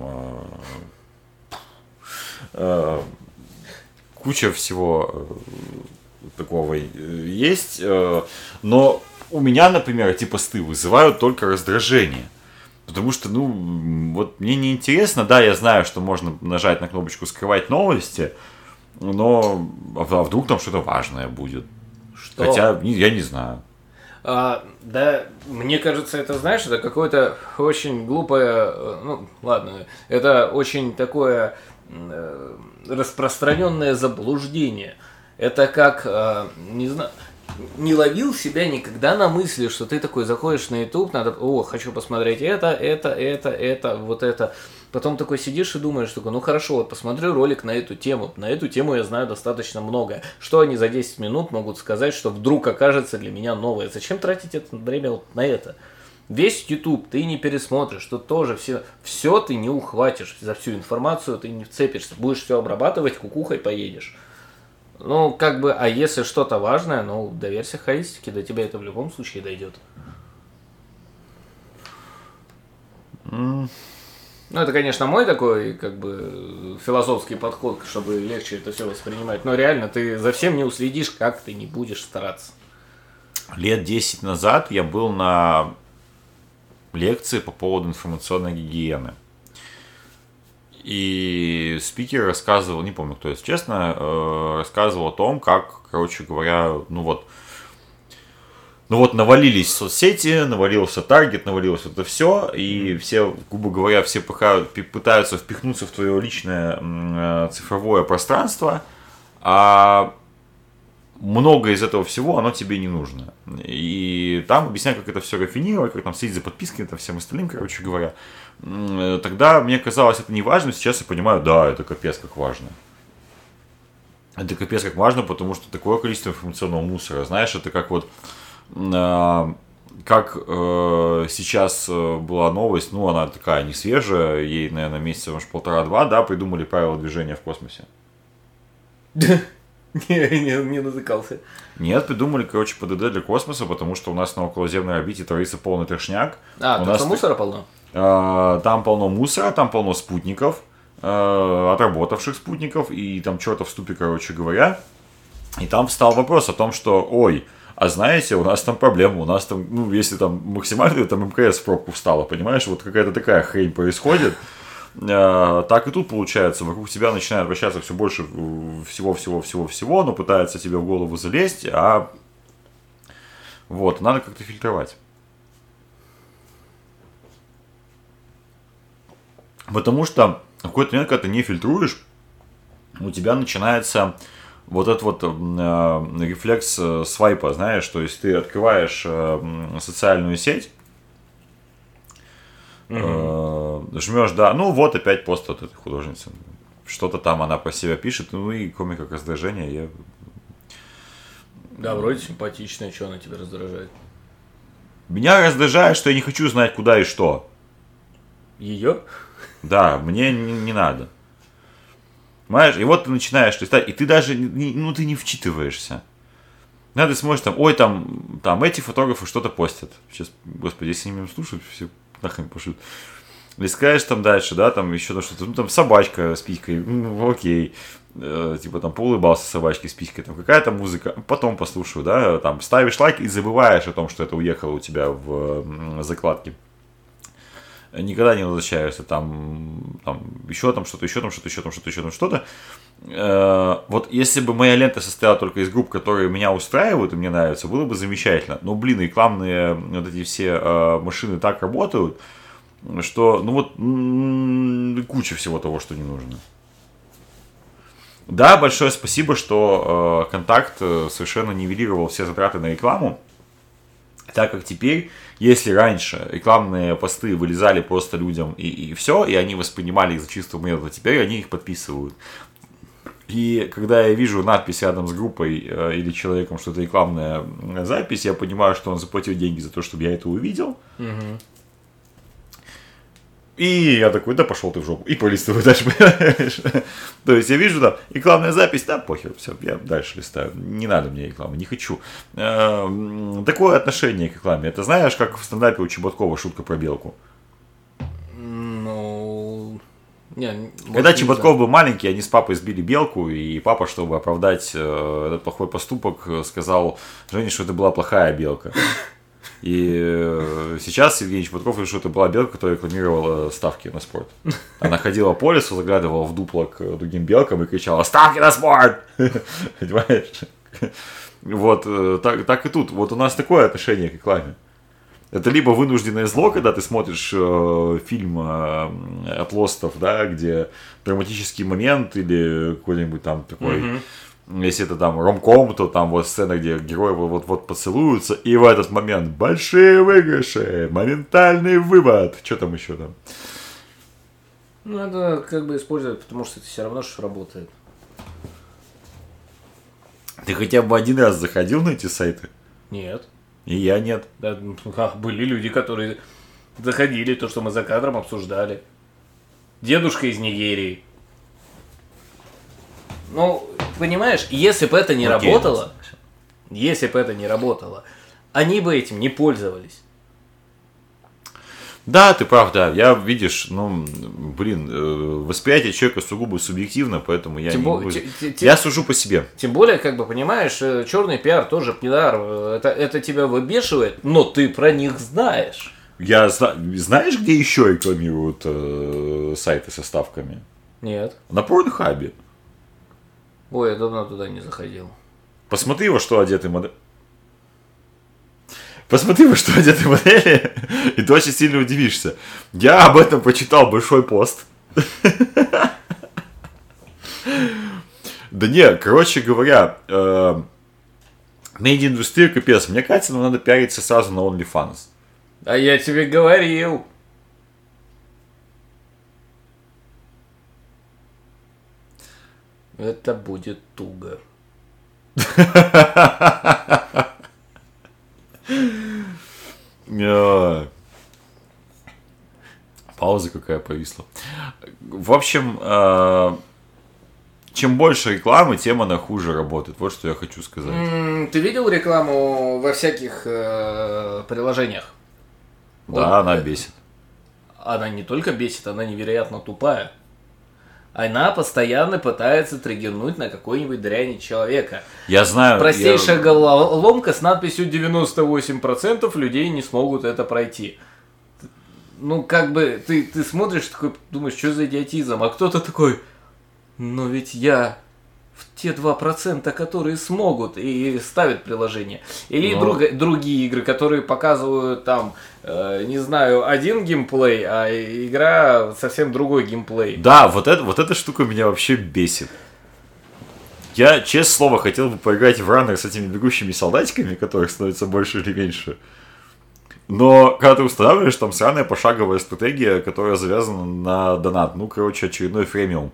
куча всего такого есть, но у меня, например, эти посты вызывают только раздражение, потому что, ну, вот мне неинтересно, да, я знаю, что можно нажать на кнопочку «Скрывать новости», но вдруг там что-то важное будет, что? Хотя я не знаю. Да, мне кажется, это, знаешь, это какое-то очень глупое, ну, ладно, это очень такое распространенное заблуждение. Это как, не знаю, не ловил себя никогда на мысли, что ты такой заходишь на YouTube, надо, хочу посмотреть это, вот это. Потом такой сидишь и думаешь, такой, ну хорошо, вот посмотрю ролик на эту тему. На эту тему я знаю достаточно много. Что они за 10 минут могут сказать, что вдруг окажется для меня новое? Зачем тратить это время вот на это? Весь YouTube ты не пересмотришь, тут тоже все ты не ухватишь, за всю информацию ты не вцепишься. Будешь все обрабатывать, кукухой поедешь. Ну, как бы, а если что-то важное, ну, доверься харистике, до тебя это в любом случае дойдет. Ну, это, конечно, мой такой, как бы, философский подход, чтобы легче это все воспринимать. Но реально, ты за всем не уследишь, как ты не будешь стараться. Лет 10 назад я был на лекции по поводу информационной гигиены. И спикер рассказывал, не помню кто, если честно, рассказывал о том, как, короче говоря, навалились соцсети, навалился таргет, навалилось это все, и все, грубо говоря, все пытаются впихнуться в твое личное цифровое пространство, а много из этого всего, оно тебе не нужно. И там объясняют, как это все рафинировать, как там следить за подписками, там всем остальным, короче говоря. Тогда мне казалось это не важно, сейчас я понимаю, да, это капец как важно. Это капец как важно, потому что такое количество информационного мусора, знаешь, это как вот, как сейчас была новость, ну она такая не свежая, ей, наверное, месяца, может, 1,5-2, да, придумали правила движения в космосе. Не натыкался. Нет, придумали, короче, ПДД для космоса, потому что у нас на околоземной орбите творится полный трешняк. А, у нас мусора полно? Там полно мусора, там полно спутников, отработавших спутников, и там чертов в ступе, короче говоря. И там встал вопрос о том, что, ой, а знаете, у нас там проблема, у нас там, ну, если там максимально, там МКС в пробку встала, понимаешь, вот какая-то такая хрень происходит. Так и тут получается, вокруг тебя начинает вращаться все больше всего, но пытается тебе в голову залезть, а вот, надо как-то фильтровать. Потому что в какой-то момент, когда ты не фильтруешь, у тебя начинается вот этот вот рефлекс свайпа, знаешь, то есть ты открываешь социальную сеть, жмешь, да, ну вот опять пост от этой художницы. Что-то там она про себя пишет, ну и кроме как раздражения я... Да, вроде симпатичная, что она тебя раздражает? Меня раздражает, что я не хочу знать куда и что. Ее? Да, мне не надо. Понимаешь, и вот ты начинаешь листать, и ты даже, ты не вчитываешься. Надо смотришь там, ой, там эти фотографы что-то постят. Сейчас, господи, если они меня слушают, все нахрен пошлют. Лискаешь там дальше, да, там еще что-то, ну там собачка с писькой, ну окей, типа там поулыбался собачке с писькой, там какая-то музыка, потом послушаю, да, там ставишь лайк и забываешь о том, что это уехало у тебя в закладке. Никогда не возвращаешься, там еще там что-то. Вот если бы моя лента состояла только из групп, которые меня устраивают и мне нравятся, было бы замечательно. Но, блин, рекламные вот эти все машины так работают, что, куча всего того, что не нужно. Да, большое спасибо, что Контакт совершенно нивелировал все затраты на рекламу, так как теперь, если раньше рекламные посты вылезали просто людям и все, и они воспринимали их за чистого метода, теперь они их подписывают. И когда я вижу надпись рядом с группой или человеком, что это рекламная запись, я понимаю, что он заплатил деньги за то, чтобы я это увидел. Угу. И я такой, да пошел ты в жопу. И пролистываю дальше, понимаешь? То есть я вижу там рекламная запись, да похер, все, я дальше листаю. Не надо мне рекламы, не хочу. Такое отношение к рекламе. Это знаешь, как в стендапе у Чеботкова шутка про белку. Ну... Когда Чеботков был маленький, они с папой сбили белку, и папа, чтобы оправдать этот плохой поступок, сказал Жене, что это была плохая белка. И сейчас Сергей Чеботков решил, что это была белка, которая рекламировала ставки на спорт. Она ходила по лесу, заглядывала в дупло к другим белкам и кричала «Ставки на спорт!» Понимаешь? Вот так и тут. Вот у нас такое отношение к рекламе. Это либо вынужденное зло, когда ты смотришь фильм от Лостов, да, где драматический момент или какой-нибудь там такой... Если это там ромком, то там вот сцена, где герои вот поцелуются, и в этот момент большие выигрыши, моментальный вывод. Что там еще там? Ну, это как бы использовать, потому что это все равно что работает. Ты хотя бы один раз заходил на эти сайты? Нет. И я нет. Да, были люди, которые заходили, то, что мы за кадром обсуждали. Дедушка из Нигерии. Ну, понимаешь, если бы это не работало, они бы этим не пользовались. Да, ты прав, да. Я, видишь, восприятие человека сугубо субъективно, поэтому я я сужу по себе. Тем более, как бы, понимаешь, черный пиар тоже пиар. Это тебя выбешивает, но ты про них знаешь. Знаешь, где еще рекламируют сайты со ставками? Нет. На Порнхабе. Ой, я давно туда не заходил. Посмотри, во что одеты модели. Посмотри, во что одеты модели, и ты очень сильно удивишься. Я об этом прочитал большой пост. Да не, короче говоря, медиа-индустрия капец. Мне кажется, нам надо пиариться сразу на OnlyFans. А я тебе говорил. Это будет туго. Пауза какая повисла. В общем, чем больше рекламы, тем она хуже работает. Вот что я хочу сказать. Ты видел рекламу во всяких приложениях? Да, она бесит. Она не только бесит, она невероятно тупая. Она постоянно пытается триггернуть на какой-нибудь дряни человека. Я знаю. Простейшая головоломка с надписью 98% людей не смогут это пройти. Ну, как бы, ты смотришь, такой, думаешь, что за идиотизм? А кто-то такой, но ведь я в те 2%, которые смогут, и ставят приложение. Или другие игры, которые показывают там, не знаю, один геймплей, а игра совсем другой геймплей. Да, вот эта штука меня вообще бесит. Я, честное слово, хотел бы поиграть в раннер с этими бегущими солдатиками, которых становится больше или меньше. Но когда ты устанавливаешь, там сраная пошаговая стратегия, которая завязана на донат. Ну, короче, очередной фремиум.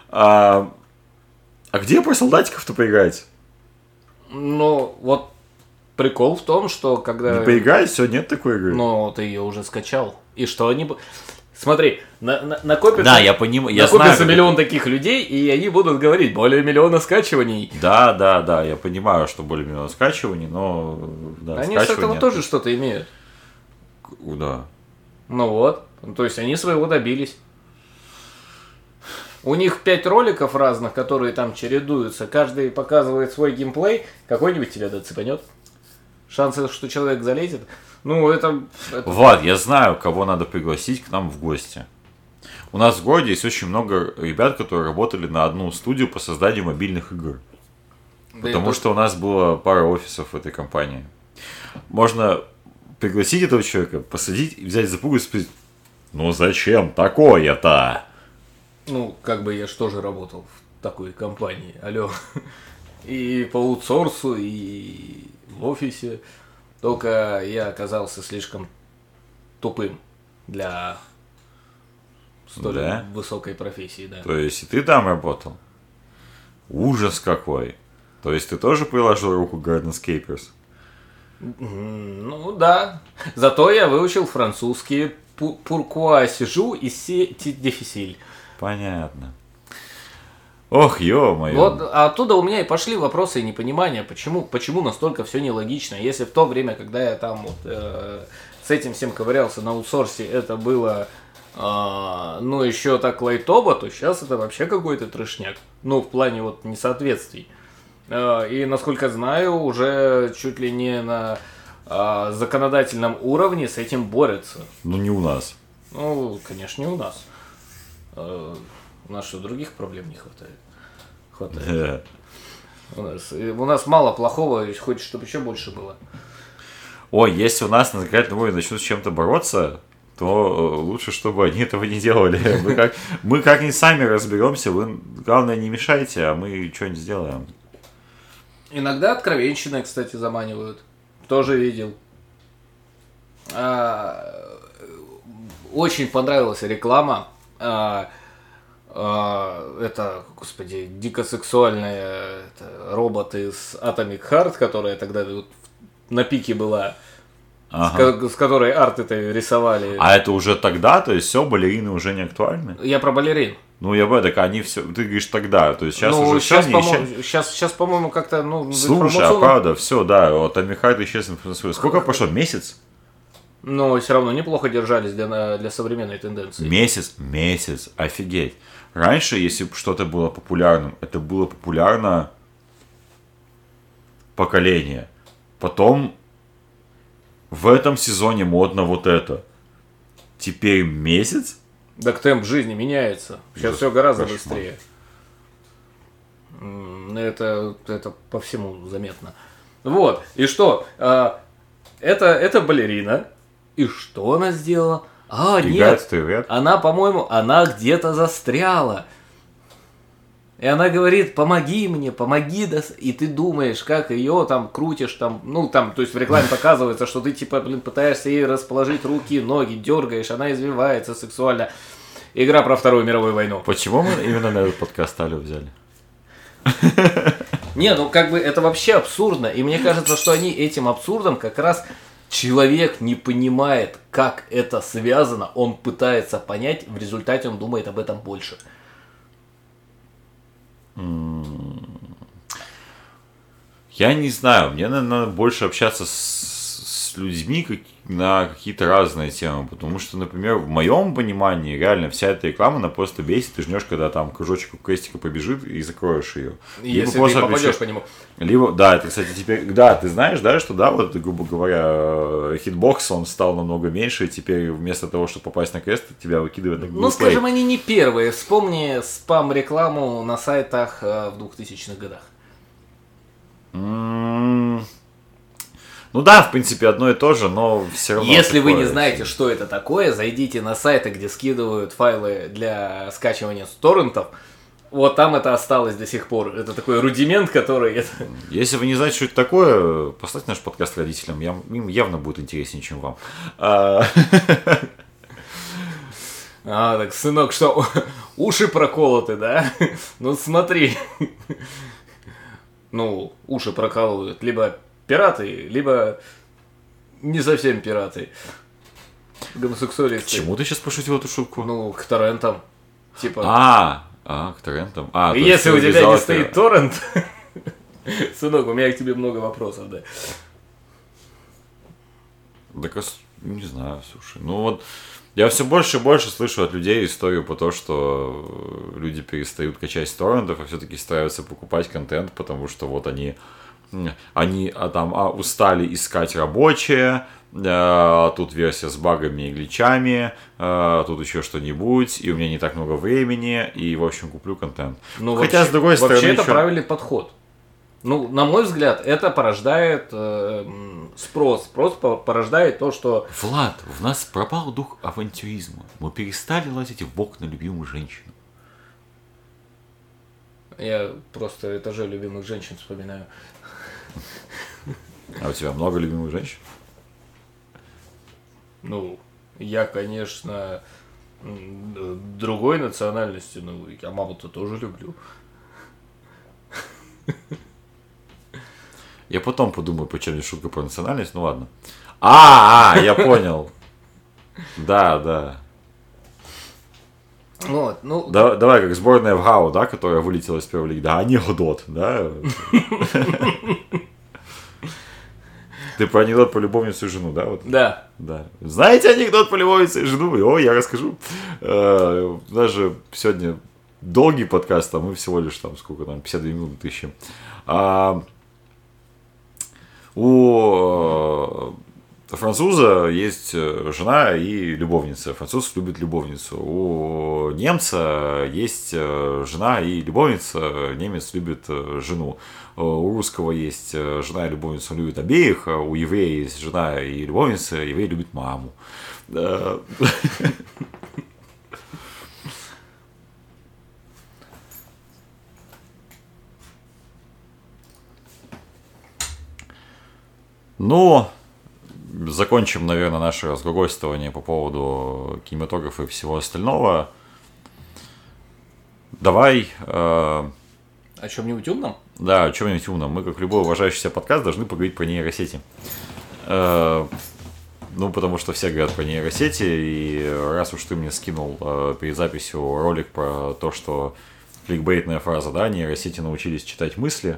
А где про солдатиков-то поиграть? Ну, вот прикол в том, что когда... Не поиграть, все, нет такой игры. Но ты ее уже скачал. И что они... Смотри, накопится... Да, я понимаю, я накопится знаю, миллион таких людей, и они будут говорить, более миллиона скачиваний. Да, я понимаю, что более миллиона скачиваний, но... Да, они с этого тоже что-то имеют. Да. Ну вот, то есть они своего добились. У них 5 роликов разных, которые там чередуются. Каждый показывает свой геймплей. Какой-нибудь тебя доцепанет. Шансы, что человек залезет. Ну, это... Влад, я знаю, кого надо пригласить к нам в гости. У нас в городе есть очень много ребят, которые работали на одну студию по созданию мобильных игр. Потому что у нас было пара офисов в этой компании. Можно пригласить этого человека, посадить, взять за пугу и спросить, ну зачем такое-то? Ну, как бы я же тоже работал в такой компании, алло. И по аутсорсу, и в офисе. Только я оказался слишком тупым для столь высокой профессии, да. То есть и ты там работал? Ужас какой. То есть ты тоже приложил руку к Gardenscapers? Ну да. Зато я выучил французский «Pourquoi сижу» и «C'est difficile». Понятно. Ох, ё-моё. Вот оттуда у меня и пошли вопросы и непонимания, почему настолько все нелогично. Если в то время, когда я там вот, с этим всем ковырялся на аутсорсе, это было ну еще так лайтово, то сейчас это вообще какой-то трешняк. Ну, в плане вот несоответствий. И, насколько знаю, уже чуть ли не на законодательном уровне с этим борются. Ну, не у нас. Ну, конечно, не у нас. У нас что, других проблем не хватает? Хватает. У нас мало плохого, хочешь, чтобы еще больше было. Ой, если у нас на законодательном уровне начнут с чем-то бороться, то лучше, чтобы они этого не делали. Мы как-нибудь сами разберемся, вы, главное, не мешайте, а мы что-нибудь сделаем. Иногда откровенщиной, кстати, заманивают. Тоже видел. Очень понравилась реклама. Это, господи, дико сексуальная робот из Atomic Heart, которая тогда вот на пике была. Ага. С которой арты-то рисовали. А это уже тогда, то есть все, балерины уже не актуальны? Я про балерин. Ну, я бы, так они все, ты говоришь тогда, то есть сейчас ну, уже сейчас, все сейчас, по-моему, как-то, ну, слушай, а правда, все, да, вот Atomic Heart исчез. Сколько прошло? Месяц? Но все равно неплохо держались для современной тенденции. Месяц, офигеть. Раньше, если что-то было популярным, это было популярно поколение. Потом в этом сезоне модно вот это. Теперь месяц? Так темп жизни меняется. Сейчас все гораздо кошмар. быстрее. Это по всему заметно. Вот. И что? Это балерина. И что она сделала? Играет Нет. привет. Она, по-моему, она где-то застряла. И она говорит, помоги мне, помоги. И ты думаешь, как ее там крутишь, там, ну, там, то есть в рекламе показывается, что ты, типа, пытаешься ей расположить руки, ноги, дергаешь, она извивается сексуально. Игра про Вторую мировую войну. Почему мы именно на этот подкаст Алю взяли? Не, ну, как бы, это вообще абсурдно. И мне кажется, что они этим абсурдом как раз... Человек не понимает, как это связано, он пытается понять, в результате он думает об этом больше. Я не знаю, мне, наверное, надо больше общаться с людьми на какие-то разные темы, потому что, например, в моем понимании реально вся эта реклама, она просто бесит, ты ждешь, когда там кружочек у крестика побежит и закроешь ее. Если ты попадешь по нему. Либо, да, это, кстати, теперь, да, ты знаешь, да, что, да, вот, грубо говоря, хитбокс, он стал намного меньше, и теперь вместо того, чтобы попасть на крест, тебя выкидывают на Google Ну, Play. скажем, они не первые. Вспомни спам-рекламу на сайтах в 2000-х годах. Ну да, в принципе, одно и то же, но все равно... Если вы такое. не знаете, что это такое, зайдите на сайты, где скидывают файлы для скачивания с торрентов. Вот там это осталось до сих пор. Это такой рудимент, который... Если вы не знаете, что это такое, поставьте наш подкаст родителям. Им явно будет интереснее, чем вам. Так, сынок, что, уши проколоты, да? Ну, смотри. Ну, уши прокалывают либо пираты, либо не совсем пираты. Гомосексуалисты. Чему ты сейчас пошутил эту шутку? Ну, к торрентам. Типа... К торрентам. Если у тебя не стоит торрент... Сынок, у меня к тебе много вопросов, да. Так, не знаю, слушай. Ну вот, я все больше и больше слышу от людей историю по то, что люди перестают качать с торрентов, а все-таки стараются покупать контент, потому что вот они устали искать рабочее, тут версия с багами и гличами, тут еще что-нибудь, и у меня не так много времени, и, в общем, куплю контент. Ну, хотя, с другой стороны... Вообще, это правильный подход. Ну, на мой взгляд, это порождает спрос. Спрос порождает то, что... Влад, в нас пропал дух авантюризма. Мы перестали лазить в бок на любимую женщину. Я просто этажи любимых женщин вспоминаю. А у тебя много любимых женщин? Ну, я, конечно, другой национальности, ну, я маму-то тоже люблю. Я потом подумаю, почему мне шутка про национальность, ну ладно. Я понял. Да. Вот, ну... Давай, как сборная в ГАУ, да, которая вылетела из первой лиги. Да, анекдот, да? Ты про анекдот про любовницу и жену, да? Вот? Да. Знаете анекдот про любовницу и жену? О, я расскажу. Даже сегодня долгий подкаст, а мы всего лишь там, сколько там, 52 минуты ищем. У француза есть жена и любовница. Француз любит любовницу. У немца есть жена и любовница. Немец любит жену. У русского есть жена и любовница, он любит обеих. А у еврея есть жена и любовница, еврей любит маму. Ну, закончим, наверное, наше разглагольствование по поводу кинематографа и всего остального. Давай... О чем-нибудь умном? Да, о чем-нибудь умном. Мы, как любой уважающий себя подкаст, должны поговорить про нейросети. Ну, потому что все говорят про нейросети, и раз уж ты мне скинул перед записью ролик про то, что кликбейтная фраза, да, нейросети научились читать мысли,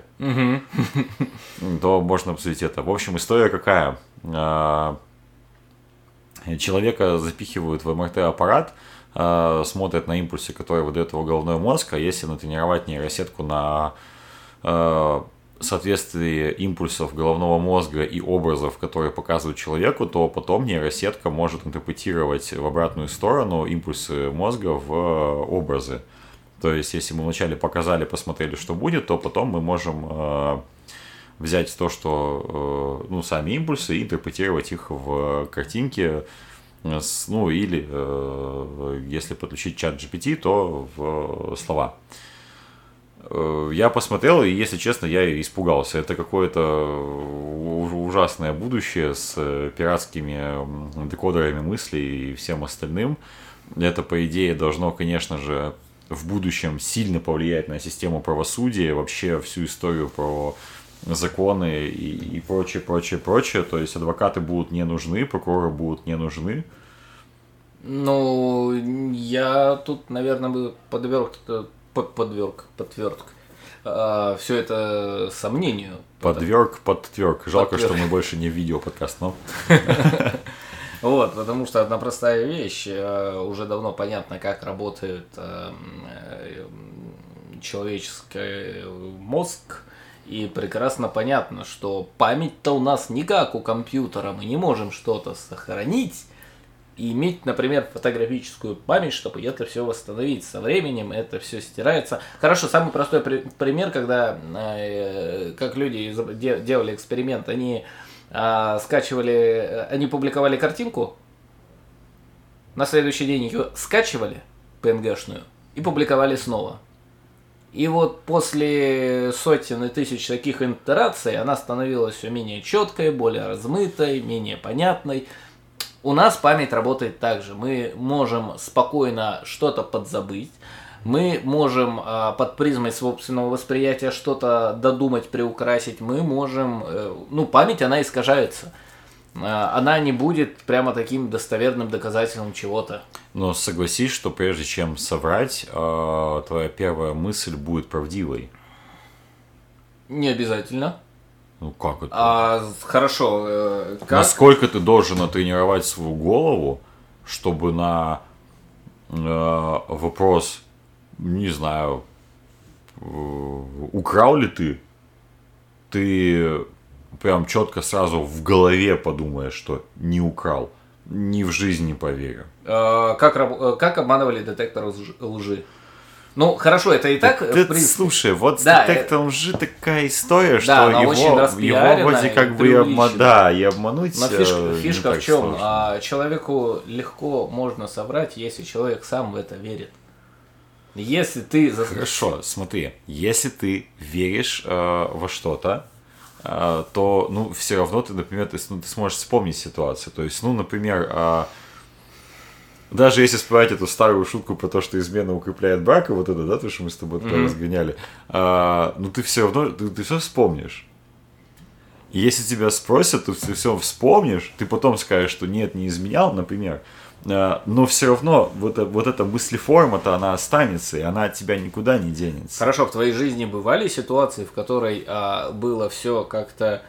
то можно обсудить это. В общем, история какая? Человека запихивают в МРТ-аппарат, смотрят на импульсы, которые выдает его головной мозг, а если натренировать нейросетку на соответствие импульсов головного мозга и образов, которые показывают человеку, то потом нейросетка может интерпретировать в обратную сторону импульсы мозга в образы. То есть, если мы вначале показали, посмотрели, что будет, то потом мы можем взять то, что, сами импульсы, и интерпретировать их в картинке, или, если подключить чат GPT, то в слова. Я посмотрел, и, если честно, я испугался. Это какое-то ужасное будущее с пиратскими декодерами мыслей и всем остальным. Это, по идее, должно, конечно же, в будущем сильно повлиять на систему правосудия, вообще всю историю про законы и прочее, прочее, прочее. То есть адвокаты будут не нужны, прокуроры будут не нужны. Ну, я тут, наверное, бы подверг все это сомнению. Подверг. Жалко, что мы больше не в видео-подкаст, но... Вот, потому что одна простая вещь, уже давно понятно, как работает человеческий мозг, и прекрасно понятно, что память-то у нас не как у компьютера, мы не можем что-то сохранить и иметь, например, фотографическую память, чтобы это все восстановить. Со временем это все стирается. Хорошо, самый простой пример, когда, как люди делали эксперимент, они они публиковали картинку, на следующий день ее скачивали, PNG-шную, и публиковали снова. И вот после сотен и тысяч таких итераций она становилась все менее четкой, более размытой, менее понятной. У нас память работает так же. Мы можем спокойно что-то подзабыть. Мы можем под призмой собственного восприятия что-то додумать, приукрасить. Мы можем... память, она искажается. Она не будет прямо таким достоверным доказательством чего-то. Но согласись, что прежде чем соврать, твоя первая мысль будет правдивой. Не обязательно. Ну как это? Хорошо. Насколько ты должен натренировать свою голову, чтобы на вопрос, не знаю, украл ли ты прям четко сразу в голове подумаешь, что не украл, ни в жизни не поверю. Как обманывали детектор лжи? Ну, хорошо, это и так, в принципе. Слушай, вот с детектором лжи такая история, что его вроде как бы и обмануть. Но фишка в чем? Человеку легко можно соврать, если человек сам в это верит. Если ты... Хорошо, смотри, если ты веришь во что-то, то, все равно ты, например, ты сможешь вспомнить ситуацию. То есть, например... Даже если вспоминать эту старую шутку про то, что измена укрепляет брак, и вот это, да, то, что мы с тобой разгоняли, ты все равно, ты все вспомнишь. И если тебя спросят, ты все вспомнишь, ты потом скажешь, что нет, не изменял, например, но все равно вот эта мыслеформа-то, она останется, и она от тебя никуда не денется. Хорошо, в твоей жизни бывали ситуации, в которой было все как-то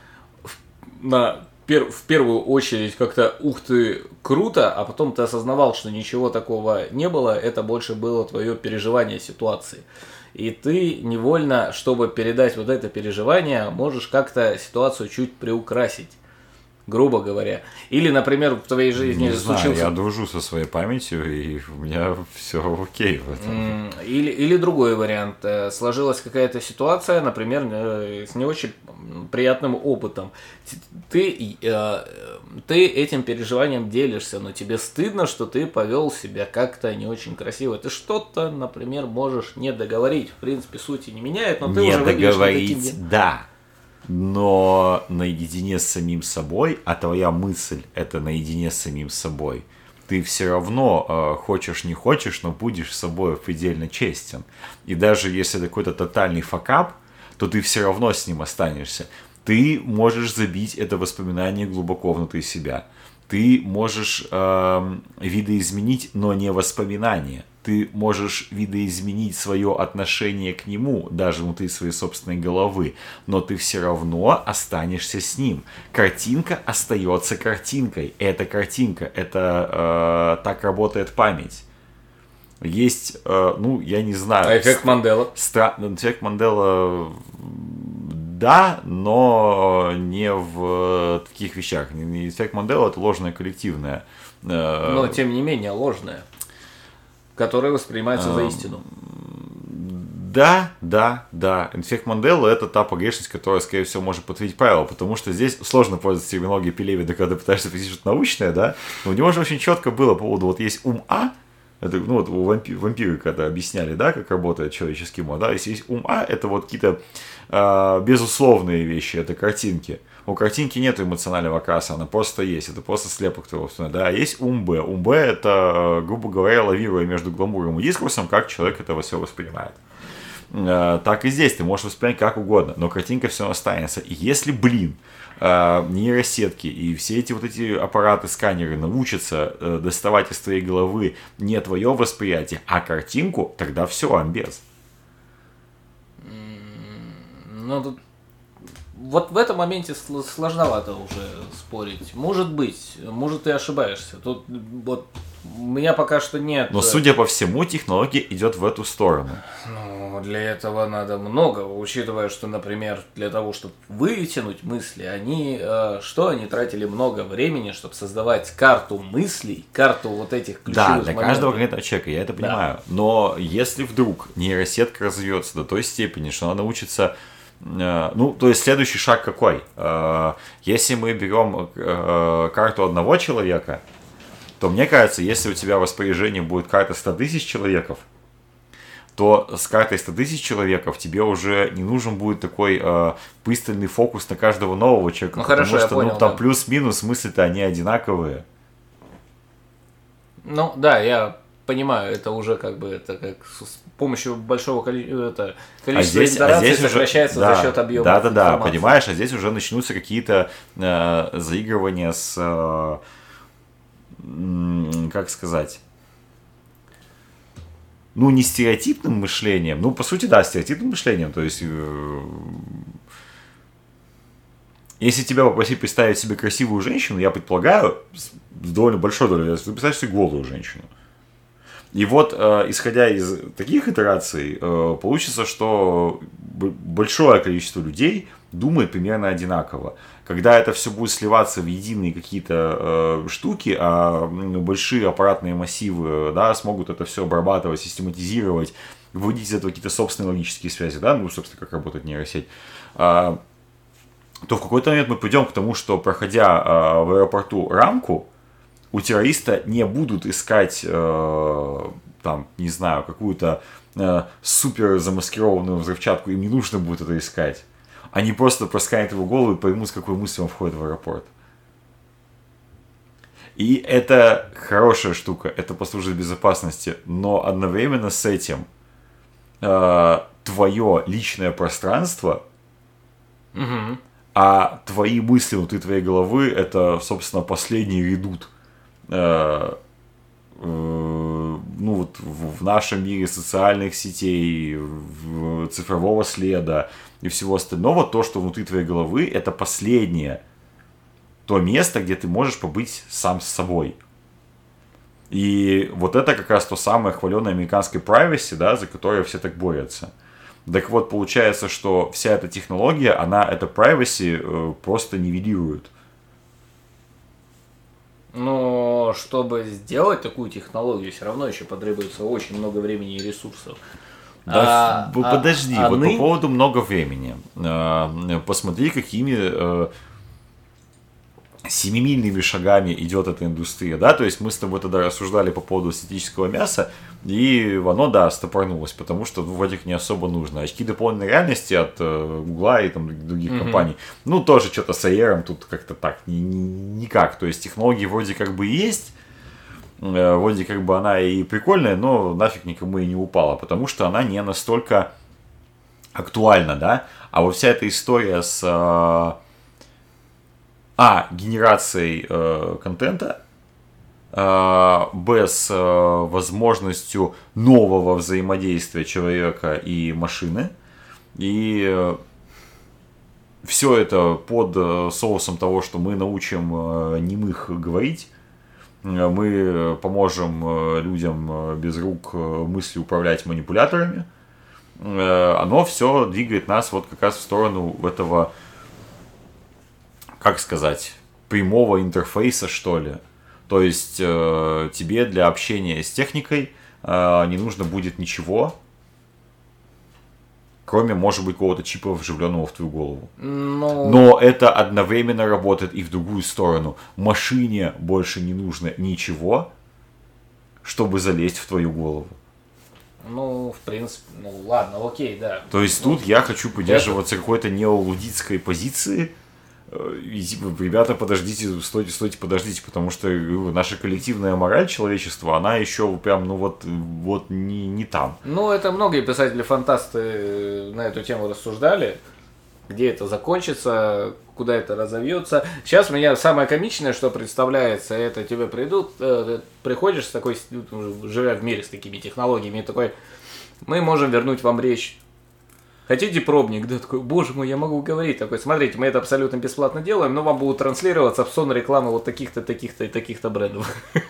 в первую очередь как-то ух ты, круто, а потом ты осознавал, что ничего такого не было, это больше было твое переживание ситуации. И ты невольно, чтобы передать вот это переживание, можешь как-то ситуацию чуть приукрасить, грубо говоря. Или, например, в твоей жизни не знаю, я дружу со своей памятью, и у меня все окей в этом. Или другой вариант. Сложилась какая-то ситуация, например, с не очень приятным опытом. Ты этим переживанием делишься, но тебе стыдно, что ты повел себя как-то не очень красиво. Ты что-то, например, можешь не договорить. В принципе, сути не меняет, но ты не уже выглядишь договорить, таким... да. Но наедине с самим собой, а твоя мысль это наедине с самим собой, ты все равно, хочешь не хочешь, но будешь с собой предельно честен. И даже если это какой-то тотальный факап, то ты все равно с ним останешься. Ты можешь забить это воспоминание глубоко внутри себя. Ты можешь видоизменить, но не воспоминание. ты можешь видоизменить свое отношение к нему, даже внутри своей собственной головы, но ты все равно останешься с ним. Картинка остается картинкой. Это картинка, это так работает память. Есть, я не знаю... А эффект Мандела? Эффект Мандела, да, но не в таких вещах. Эффект Мандела — это ложное коллективное. Но, тем не менее, ложное, которое воспринимается за истину. Да. Эффект Манделы — это та погрешность, которая, скорее всего, может подтвердить правило, потому что здесь сложно пользоваться терминологией Пелевина, когда пытаешься писать что-то научное, да, но у него же очень четко было по поводу, вот есть ум А, это, у вампиры когда объясняли, да, как работает человеческий ум, да, если есть ум А, это вот какие-то безусловные вещи, это картинки. У картинки нет эмоционального окраса, она просто есть, это просто слепок твоего, да, есть ум Б. Ум Б — это, грубо говоря, лавируя между гламуром и дискурсом, как человек это все воспринимает. Так и здесь, ты можешь воспринять как угодно, но картинка все равно останется. И если, нейросетки и все эти вот эти аппараты, сканеры научатся доставать из твоей головы не твое восприятие, а картинку, тогда все, амбез. Ну, тут вот в этом моменте сложновато уже спорить. Может быть, может, ты ошибаешься. Тут вот у меня пока что нет. Но, судя по всему, технология идет в эту сторону. Ну, для этого надо много, учитывая, что, например, для того, чтобы вытянуть мысли, они тратили много времени, чтобы создавать карту мыслей, карту вот этих ключевых Да, для моментов. каждого конкретного человека, я это понимаю. Да. Но если вдруг нейросетка развивается до той степени, что она научится... то есть следующий шаг какой? Если мы берем карту одного человека, то мне кажется, если у тебя в распоряжении будет карта 100 тысяч человеков, то с картой 100 тысяч человеков тебе уже не нужен будет такой пристальный фокус на каждого нового человека, потому хорошо, что там да. Плюс-минус мысли-то они одинаковые. Ну да, я понимаю, это уже как бы это как с помощью большого количества итераций сокращается уже, за счет объема. Да, понимаешь, а здесь уже начнутся какие-то заигрывания с, как сказать, не стереотипным мышлением, по сути, да, стереотипным мышлением, то есть, если тебя попросить представить себе красивую женщину, я предполагаю, с довольно большой долей, ты представишь себе голую женщину. И вот, исходя из таких итераций, получится, что большое количество людей думает примерно одинаково. Когда это все будет сливаться в единые какие-то штуки, а большие аппаратные массивы, да, смогут это все обрабатывать, систематизировать, выводить из этого какие-то собственные логические связи, да, собственно, как работает нейросеть, то в какой-то момент мы придем к тому, что, проходя в аэропорту рамку, у террориста не будут искать, какую-то супер замаскированную взрывчатку, им не нужно будет это искать. Они просто просканят его голову и поймут, с какой мыслью он входит в аэропорт. И это хорошая штука, это послужит безопасности, но одновременно с этим твое личное пространство, а твои мысли внутри твоей головы — это, собственно, последний редут. В нашем мире социальных сетей, цифрового следа и всего остального, то, что внутри твоей головы, это последнее, то место, где ты можешь побыть сам с собой. И вот это как раз то самое хваленое американской privacy, да, за которое все так борются. Так вот, получается, что вся эта технология, она это privacy просто нивелирует. Но чтобы сделать такую технологию, все равно еще потребуется очень много времени и ресурсов. Подожди, по поводу много времени. Посмотри, какими семимильными шагами идет эта индустрия, да, то есть мы с тобой тогда рассуждали по поводу синтетического мяса, и оно, да, стопорнулось, потому что вроде не особо нужно. Очки дополненной реальности от Гугла и других компаний, тоже что-то с AR тут как-то так, никак, то есть технологии вроде как бы есть, вроде как бы она и прикольная, но нафиг никому и не упала, потому что она не настолько актуальна, да, а вот вся эта история с генерацией контента, без возможностью нового взаимодействия человека и машины. И все это под соусом того, что мы научим немых говорить, мы поможем людям без рук мыслью управлять манипуляторами. Оно все двигает нас вот как раз в сторону этого, как сказать, прямого интерфейса, что ли. То есть тебе для общения с техникой не нужно будет ничего, кроме, может быть, какого-то чипа, вживленного в твою голову. Но это одновременно работает и в другую сторону. Машине больше не нужно ничего, чтобы залезть в твою голову. Ну, в принципе, ну ладно, окей, да. То есть тут я хочу придерживаться какой-то неолудитской позиции. И, типа, ребята, подождите, стойте, подождите, потому что наша коллективная мораль человечества, она еще прям, ну вот не там. Ну, это многие писатели-фантасты на эту тему рассуждали, где это закончится, куда это разовьется. Сейчас у меня самое комичное, что представляется, это тебе приходишь с такой, живя в мире с такими технологиями, и такой, мы можем вернуть вам речь. Хотите пробник? Да, такой, боже мой, я могу говорить. Такой, смотрите, мы это абсолютно бесплатно делаем, но вам будут транслироваться опционы рекламы вот таких-то, таких-то и таких-то брендов.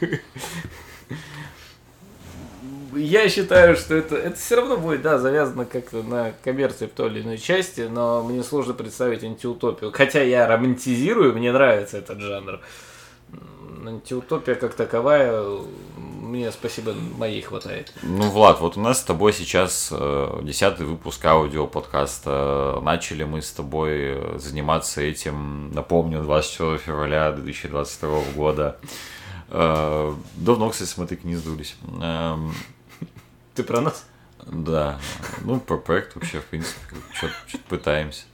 Я считаю, что это все равно будет, да, завязано как-то на коммерции в той или иной части, но мне сложно представить антиутопию. Хотя я романтизирую, мне нравится этот жанр. Антиутопия как таковая, мне, спасибо, моей хватает. Ну, Влад, вот у нас с тобой сейчас 10-й выпуск аудиоподкаста. Начали мы с тобой заниматься этим, напомню, 24 февраля 2022 года. Давно, кстати, мы так не сдулись. Ты про нас? Да. Ну, про проект вообще, в принципе, что-то пытаемся.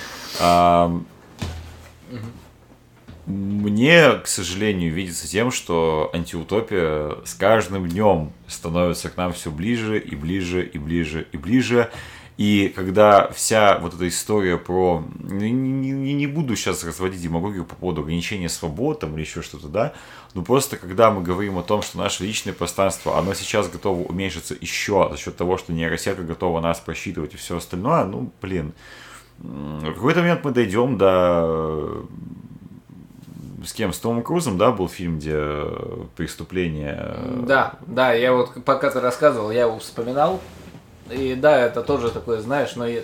Мне, к сожалению, видится тем, что антиутопия с каждым днем становится к нам все ближе и ближе и ближе и ближе. И когда вся вот эта история про... Не буду сейчас разводить демагогию по поводу ограничения свобод там, или еще что-то, да, но просто когда мы говорим о том, что наше личное пространство, оно сейчас готово уменьшиться еще за счет того, что нейросетка готова нас просчитывать и все остальное, ну, блин, в какой-то момент мы дойдем до... С кем? С Томом Крузом, да, был фильм, где преступление... Да, я вот, пока ты рассказывал, я его вспоминал. И да, это тоже такое, знаешь, но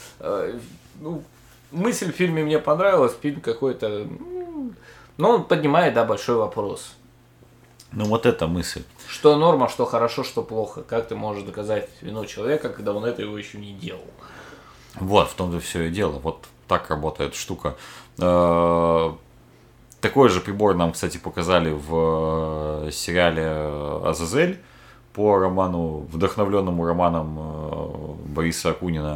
мысль в фильме мне понравилась, фильм какой-то... Но он поднимает, да, большой вопрос. Ну вот эта мысль. Что норма, что хорошо, что плохо. Как ты можешь доказать вину человека, когда он этого еще не делал? Вот, в том-то все и дело. Вот так работает штука. Такой же прибор нам, кстати, показали в сериале «Азазель» по роману, вдохновленному романом Бориса Акунина.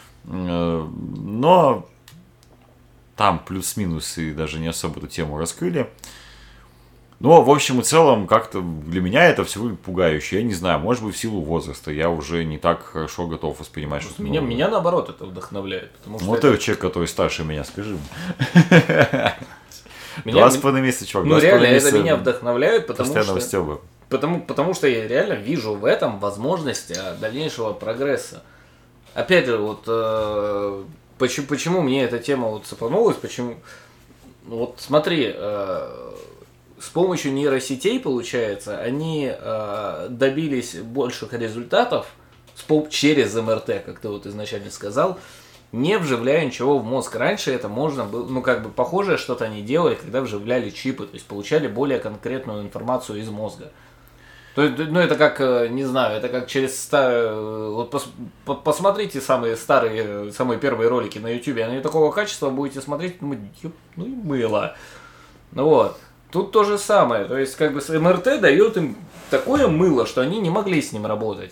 Но там плюс-минус и даже не особо эту тему раскрыли. Но, в общем и целом, как-то для меня это все выглядит пугающе. Я не знаю, может быть, в силу возраста я уже не так хорошо готов воспринимать что-то новое. Меня наоборот это вдохновляет. Потому что вот это... ты человек, который старше меня, скажи мне. 2,5 месяца, чувак. Ну реально, это меня вдохновляет, потому что я реально вижу в этом возможность дальнейшего прогресса. Опять же, вот почему мне эта тема вот цепанулась, почему... Вот смотри, с помощью нейросетей, получается, они добились больших результатов через МРТ, как ты вот изначально сказал, не вживляя ничего в мозг. Раньше это можно было, ну как бы похожее что-то они делали, когда вживляли чипы, то есть получали более конкретную информацию из мозга. То есть, ну это как, не знаю, это как через старые, вот посмотрите самые старые, самые первые ролики на YouTube, они такого качества будете смотреть, ну и мыло. Ну вот. Тут то же самое, то есть как бы МРТ дает им такое мыло, что они не могли с ним работать.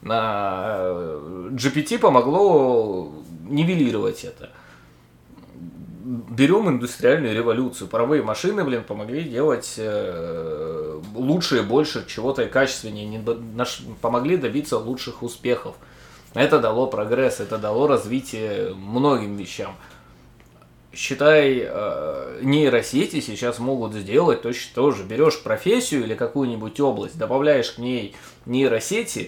GPT помогло нивелировать это. Берем индустриальную революцию. Паровые машины, помогли делать лучше и больше, чего-то и качественнее. Помогли добиться лучших успехов. Это дало прогресс, это дало развитие многим вещам. считай, нейросети сейчас могут сделать точно то же. Берешь профессию или какую-нибудь область, добавляешь к ней нейросети,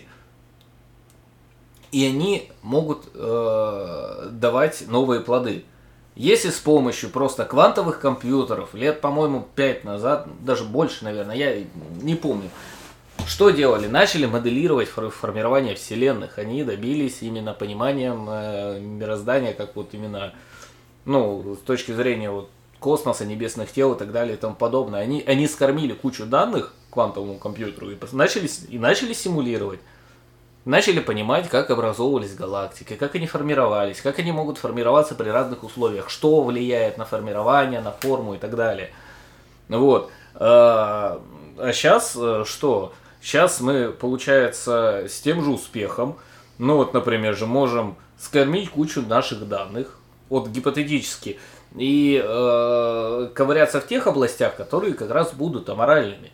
и они могут давать новые плоды. Если с помощью просто квантовых компьютеров, лет, по-моему, 5 назад, даже больше, наверное, я не помню, что делали? Начали моделировать формирование вселенных. Они добились именно пониманием мироздания, как вот именно, ну, с точки зрения вот космоса, небесных тел и так далее и тому подобное. Они скормили кучу данных квантовому компьютеру и начали симулировать. Начали понимать, как образовывались галактики, как они формировались, как они могут формироваться при разных условиях, что влияет на формирование, на форму и так далее. Вот. А сейчас что? Сейчас мы, получается, с тем же успехом, ну вот, например, же можем скормить кучу наших данных, вот гипотетически, и ковыряться в тех областях, которые как раз будут аморальными.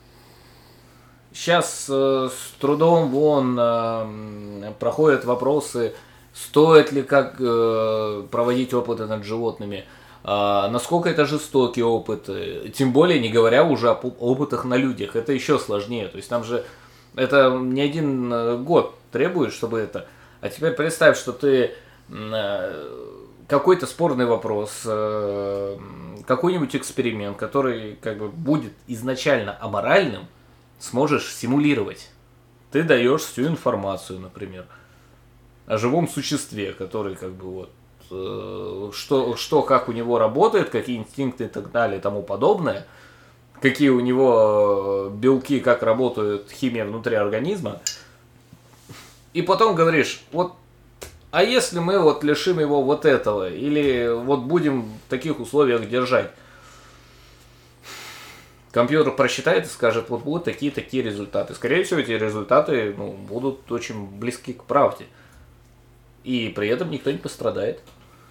Сейчас с трудом проходят вопросы, стоит ли как проводить опыты над животными, насколько это жестокий опыт, тем более не говоря уже об опытах на людях, это еще сложнее, то есть там же это не один год требует, чтобы это, а теперь представь, что ты какой-то спорный вопрос, какой-нибудь эксперимент, который как бы будет изначально аморальным, сможешь симулировать. Ты даешь всю информацию, например, о живом существе, который как бы вот что как у него работает, какие инстинкты и так далее и тому подобное, какие у него белки, как работает химия внутри организма. И потом говоришь, вот, а если мы вот лишим его вот этого, или вот будем в таких условиях держать, компьютер просчитает и скажет, вот будут такие-такие результаты. Скорее всего, эти результаты будут очень близки к правде. И при этом никто не пострадает.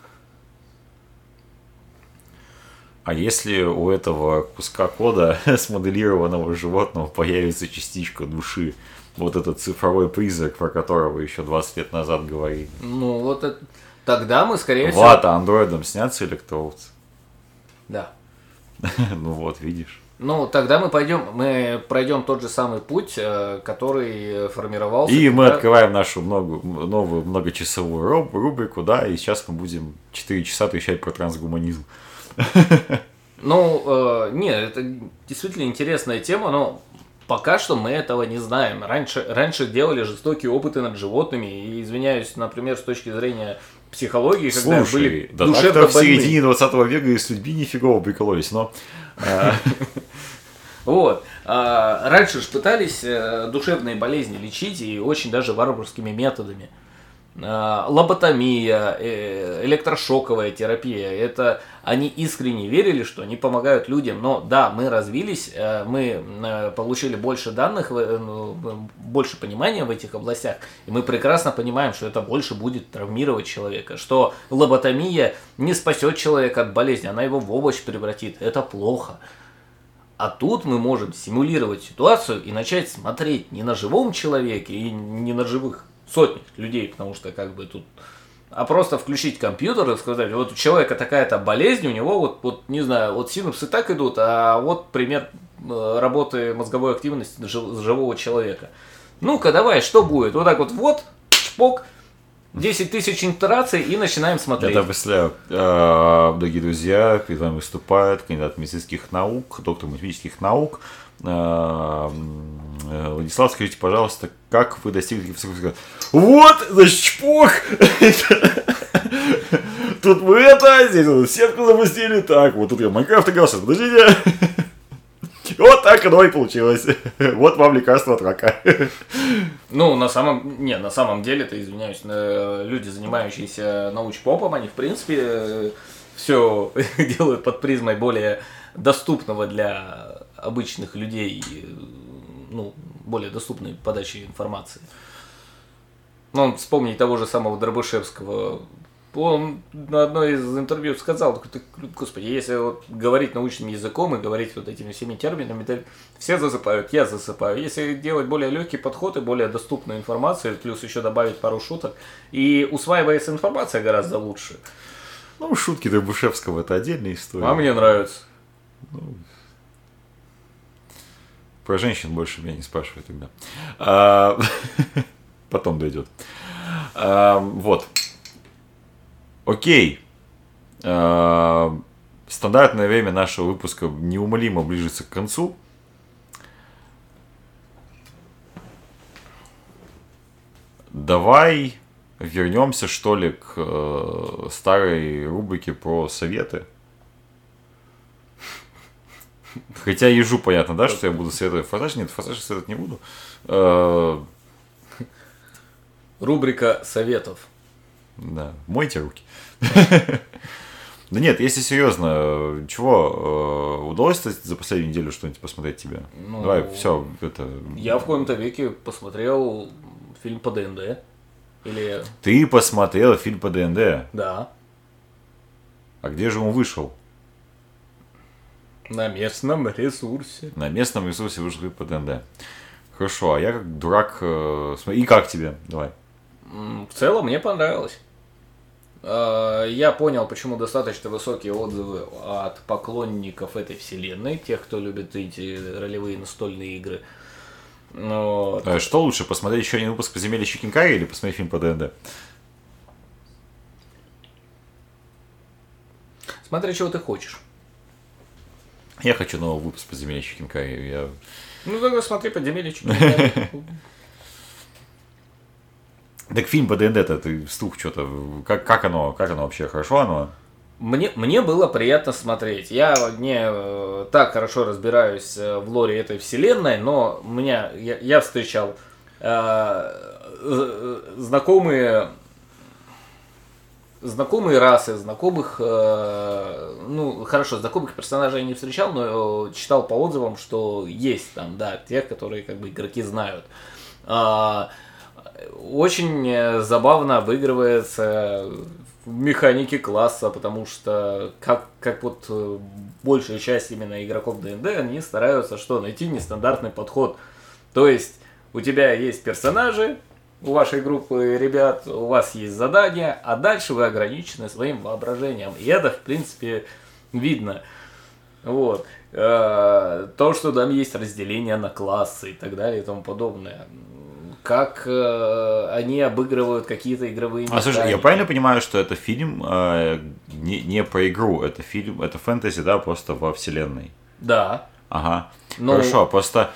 А если у этого куска кода смоделированного животного появится частичка души, вот этот цифровой призрак, про которого еще 20 лет назад говорили? Ну, вот это... Тогда мы, скорее всего... Вата андроидом снятся электроовцы. Да. Ну вот, видишь. Ну, тогда мы пройдем тот же самый путь, который формировался. И мы открываем нашу новую многочасовую рубрику, да, и сейчас мы будем 4 часа отвечать про трансгуманизм. Ну, нет, это действительно интересная тема, но пока что мы этого не знаем. Раньше делали жестокие опыты над животными, и, извиняюсь, например, с точки зрения психологии, когда были да душевно так-то в больные. середине 20 века и с людьми нифигово прикололись, но... Вот. Раньше же пытались душевные болезни лечить, и очень даже варварскими методами. Лоботомия, электрошоковая терапия. Это они искренне верили, что они помогают людям. Но да, мы развились, мы получили больше данных, больше понимания в этих областях. И мы прекрасно понимаем, что это больше будет травмировать человека. Что лоботомия не спасет человека от болезни, она его в овощ превратит. Это плохо. А тут мы можем симулировать ситуацию и начать смотреть не на живом человеке и не на живых сотнях людей, потому что как бы тут... А просто включить компьютер и сказать, вот у человека такая-то болезнь, у него вот не знаю, вот синапсы так идут, а вот пример работы мозговой активности живого человека. Ну-ка, давай, что будет? Вот так вот, чпок, 10 тысяч итераций и начинаем смотреть. Я представляю, дорогие друзья, перед вами выступает кандидат медицинских наук, доктор математических наук. Владислав, скажите, пожалуйста, как вы достигли... Вот, значит, чпок! Тут мы здесь вот сетку запустили, так, вот тут я в Майнкрафт играл, сейчас, подождите. Вот так оно и получилось. Вот вам лекарство от рака. Ну, на самом деле, то извиняюсь, люди, занимающиеся научпопом, они, в принципе, все делают под призмой более доступного для обычных людей, более доступной подачи информации. Ну, вспомнить того же самого Дробышевского. Он на одной из интервью сказал, господи, если вот говорить научным языком и говорить вот этими всеми терминами, то все засыпают, я засыпаю. Если делать более легкий подход и более доступную информацию, плюс еще добавить пару шуток, и усваивается информация гораздо лучше. Ну, шутки Дробышевского это отдельная история. А мне нравится. Про женщин больше меня не спрашивай тогда. Потом дойдет. Вот. Окей. Стандартное время нашего выпуска неумолимо ближется к концу. Давай вернемся, что ли, к старой рубрике про советы. Хотя ежу понятно, да, что я буду советовать Форсаж. Нет, Форсаж советовать не буду. Рубрика советов. Да, мойте руки. Да нет, если серьезно, чего удалось за последнюю неделю что-нибудь посмотреть тебе? Ну, давай, все, это... Я в коем-то веке посмотрел фильм по ДНД. Или... Ты посмотрел фильм по ДНД? Да. А где же он вышел? На местном ресурсе. На местном ресурсе вышел фильм по ДНД. Хорошо, а я как дурак... И как тебе? Давай. В целом мне понравилось. Я понял, почему достаточно высокие отзывы от поклонников этой вселенной, тех, кто любит эти ролевые настольные игры. Вот. Что лучше, посмотреть еще один выпуск «Подземелья Чикинкари» или посмотреть фильм по ДНД? Смотри, чего ты хочешь. Я хочу новый выпуск «Подземелья Чикинкари». Ну, тогда смотри «Подземелья Чикинкари». Так фильм по ДНД-то, ты стух что-то, как оно вообще, хорошо оно? Мне было приятно смотреть. Я не так хорошо разбираюсь в лоре этой вселенной, но я встречал знакомые расы, знакомых персонажей я не встречал, но читал по отзывам, что есть там, да, тех, которые как бы игроки знают. Очень забавно обыгрывается в механике класса, потому что как вот большая часть именно игроков ДНД, они стараются найти нестандартный подход. То есть у тебя есть персонажи, у вашей группы ребят, у вас есть задания, а дальше вы ограничены своим воображением. И это, в принципе, видно. Вот. То, что там есть разделение на классы и так далее и тому подобное. Как они обыгрывают какие-то игровые механики. Слушай, я правильно понимаю, что это фильм не про игру, это фильм, это фэнтези, да, просто во вселенной? Да. Ага. Хорошо, просто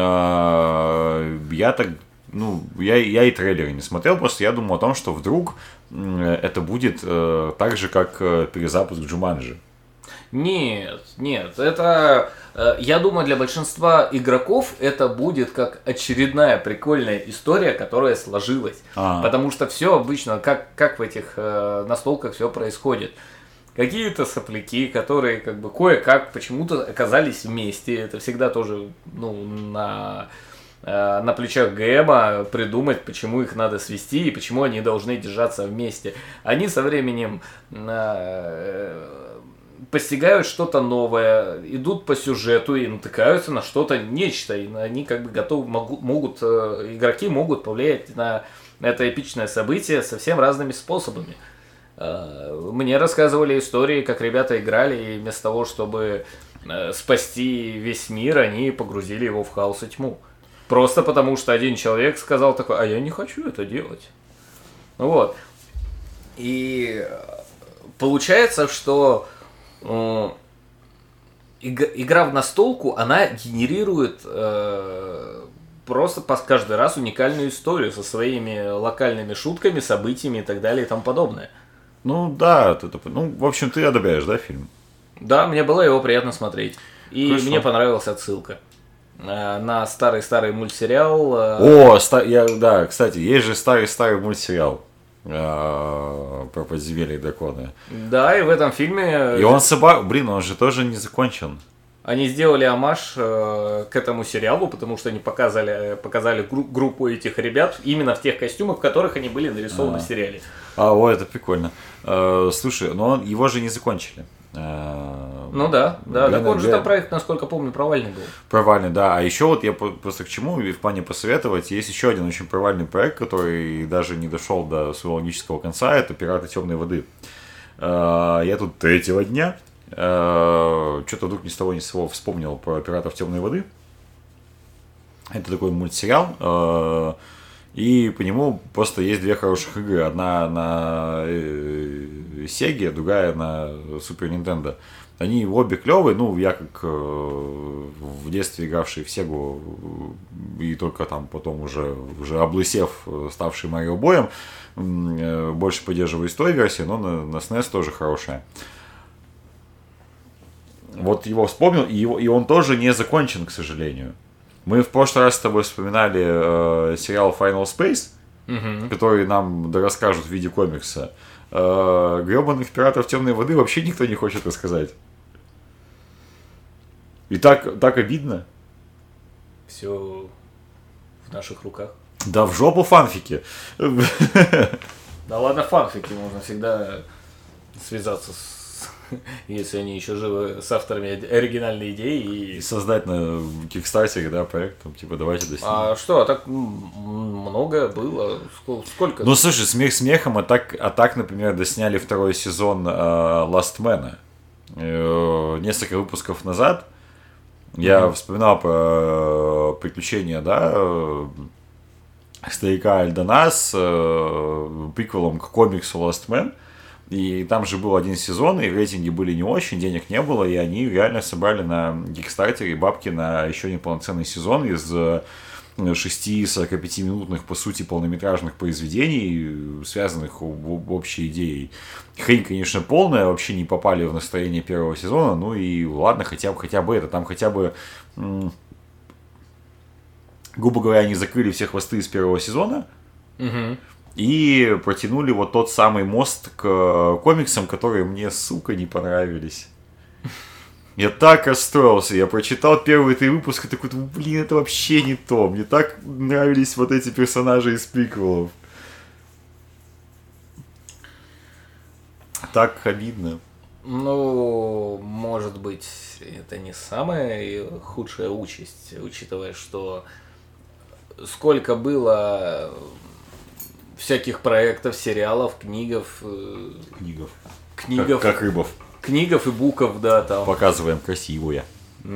я и трейлеры не смотрел, просто я думал о том, что вдруг это будет так же, как перезапуск Джуманджи. Нет, это, я думаю, для большинства игроков это будет как очередная прикольная история, которая сложилась. Потому что все обычно, как в этих настолках все происходит. Какие-то сопляки, которые как бы кое-как почему-то оказались вместе. Это всегда тоже на плечах ГМа придумать, почему их надо свести и почему они должны держаться вместе. Они со временем постигают что-то новое, идут по сюжету и натыкаются на что-то нечто. И они как бы игроки могут повлиять на это эпичное событие совсем разными способами. Мне рассказывали истории, как ребята играли, и вместо того, чтобы спасти весь мир, они погрузили его в хаос и тьму. Просто потому, что один человек сказал такой: а я не хочу это делать. Вот. И получается, что игра в настолку, она генерирует просто каждый раз уникальную историю со своими локальными шутками, событиями и так далее и тому подобное. Ну да, в общем, ты одобряешь, да, фильм? Да, мне было его приятно смотреть. И Хорошо. мне понравилась отсылка на старый-старый мультсериал. Да, кстати, есть же старый-старый мультсериал про подземелья и драконы. Да, и в этом фильме... И он он же тоже не закончен. Они сделали омаж к этому сериалу, потому что они показали группу этих ребят именно в тех костюмах, в которых они были нарисованы в сериале. Это прикольно. Слушай, но его же не закончили. Ну да. Так он же там проект, насколько помню, провальный был. Провальный, да. А еще вот я просто к чему в плане посоветовать. Есть еще один очень провальный проект, который даже не дошел до своего логического конца. Это «Пираты темной воды». Я тут третьего дня что-то вдруг ни с того ни с сего вспомнил про «Пиратов темной воды». Это такой мультсериал, и по нему просто есть две хороших игры. Одна на Sega, другая на Super Nintendo. Они обе клевые, ну, я как в детстве игравший в Сегу и только там потом уже облысев, ставший Марио Боем, больше поддерживаю той версии, но на SNES тоже хорошая. Вот его вспомнил, и он тоже не закончен, к сожалению. Мы в прошлый раз с тобой вспоминали сериал Final Space, который нам расскажут в виде комикса. Гребаных «Пиратов темной воды» вообще никто не хочет рассказать. И так обидно. Все в наших руках. Да в жопу фанфики. Да ладно, фанфики, можно всегда связаться если они еще живы, с авторами оригинальной идеи. И создать на Кикстартере, да, проект, там, типа, давайте доснимем. А что, так много было? Сколько? Ну, слушай, смех смехом, а так, например, досняли второй сезон Last Man. Несколько выпусков назад я вспоминал про приключения, да, старика Альдана с приквелом к комиксу Last Man. И там же был один сезон, и рейтинги были не очень, денег не было, и они реально собрали на Кикстартере бабки на еще один полноценный сезон из 6-45-минутных, по сути, полнометражных произведений, связанных в общей идее. Хрень, конечно, полная, вообще не попали в настроение первого сезона, ну и ладно, хотя бы это, там хотя бы, грубо говоря, они закрыли все хвосты из первого сезона, и протянули вот тот самый мост к комиксам, которые мне, сука, не понравились. Я так расстроился, я прочитал первые 3 выпуска, такой, блин, это вообще не то. Мне так нравились вот эти персонажи из приквелов. Так обидно. Ну, может быть, это не самая худшая участь, учитывая, что сколько было всяких проектов, сериалов, книгов. Как рыбов. Книгов и буков, да, там. Показываем красивые.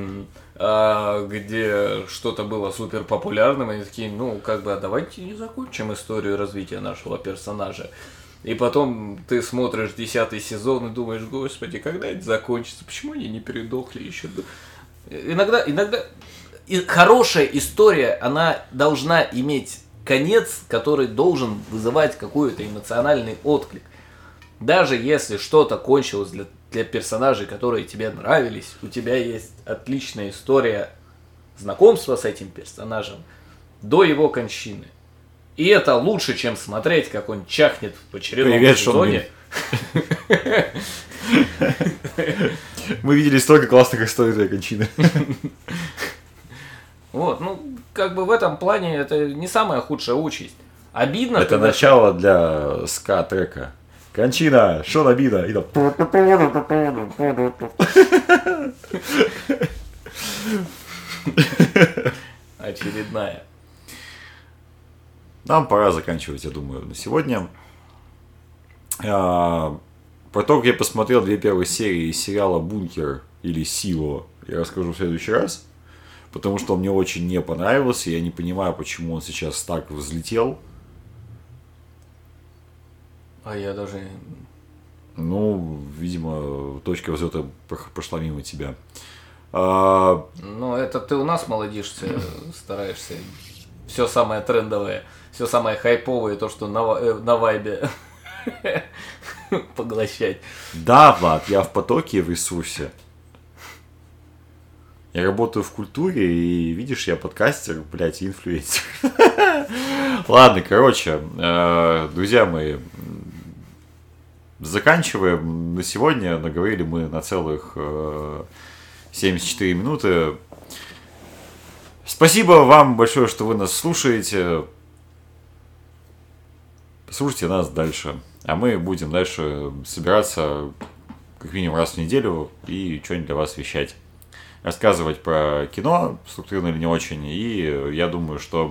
Где что-то было супер популярным, и они такие, ну, как бы, а давайте не закончим историю развития нашего персонажа. И потом ты смотришь 10-й сезон и думаешь, господи, когда это закончится? Почему они не передохли еще? Иногда хорошая история, она должна иметь конец, который должен вызывать какой-то эмоциональный отклик. Даже если что-то кончилось для персонажей, которые тебе нравились, у тебя есть отличная история знакомства с этим персонажем до его кончины. И это лучше, чем смотреть, как он чахнет в очередном сезоне. Мы видели столько классных историй для кончины. Вот, ну, как бы в этом плане это не самая худшая участь. Обидно. Это начало для ска-трека. Кончина, Шона Бина. И там... Очередная. Нам пора заканчивать, я думаю, на сегодня. Про то, как я посмотрел 2 первые серии сериала «Бункер» или «Сило», я расскажу в следующий раз. Потому что он мне очень не понравился. Я не понимаю, почему он сейчас так взлетел. А я даже... Ну, видимо, точка взлета прошла мимо тебя. Ну, это ты у нас молодишься, стараешься. Все самое трендовое, все самое хайповое, то, что на вайбе поглощать. Да, Влад, я в потоке, в ресурсе. Я работаю в культуре, и, видишь, я подкастер, блядь, инфлюенсер. Ладно, короче, друзья мои, заканчиваем на сегодня. Наговорили мы на целых 74 минуты. Спасибо вам большое, что вы нас слушаете. Слушайте нас дальше. А мы будем дальше собираться как минимум раз в неделю и что-нибудь для вас вещать. Рассказывать про кино, структурно или не очень. И я думаю, что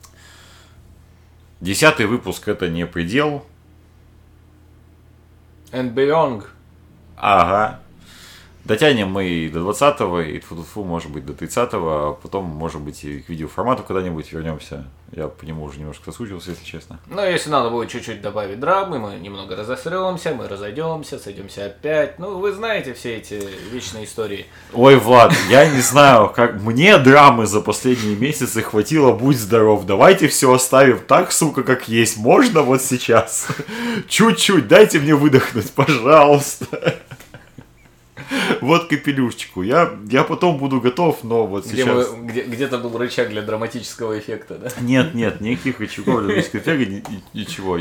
10-й выпуск это не предел. And beyond. Ага. Дотянем мы и до 20-го, и тьфу-тьфу, может быть, до 30-го, а потом, может быть, и к видеоформату когда-нибудь вернемся. Я по нему уже немножко соскучился, если честно. Но если надо будет чуть-чуть добавить драмы, мы немного разосремся, мы разойдемся, сойдемся опять. Ну, вы знаете все эти вечные истории. Ой, Влад, я не знаю, как мне драмы за последние месяцы хватило, будь здоров. Давайте все оставим так, сука, как есть. Можно вот сейчас? Чуть-чуть, дайте мне выдохнуть, пожалуйста. Вот капелюшечку. Я потом буду готов, но вот сейчас... Где-то был рычаг для драматического эффекта, да? Нет, никаких рычагов для драматического эффекта, ничего.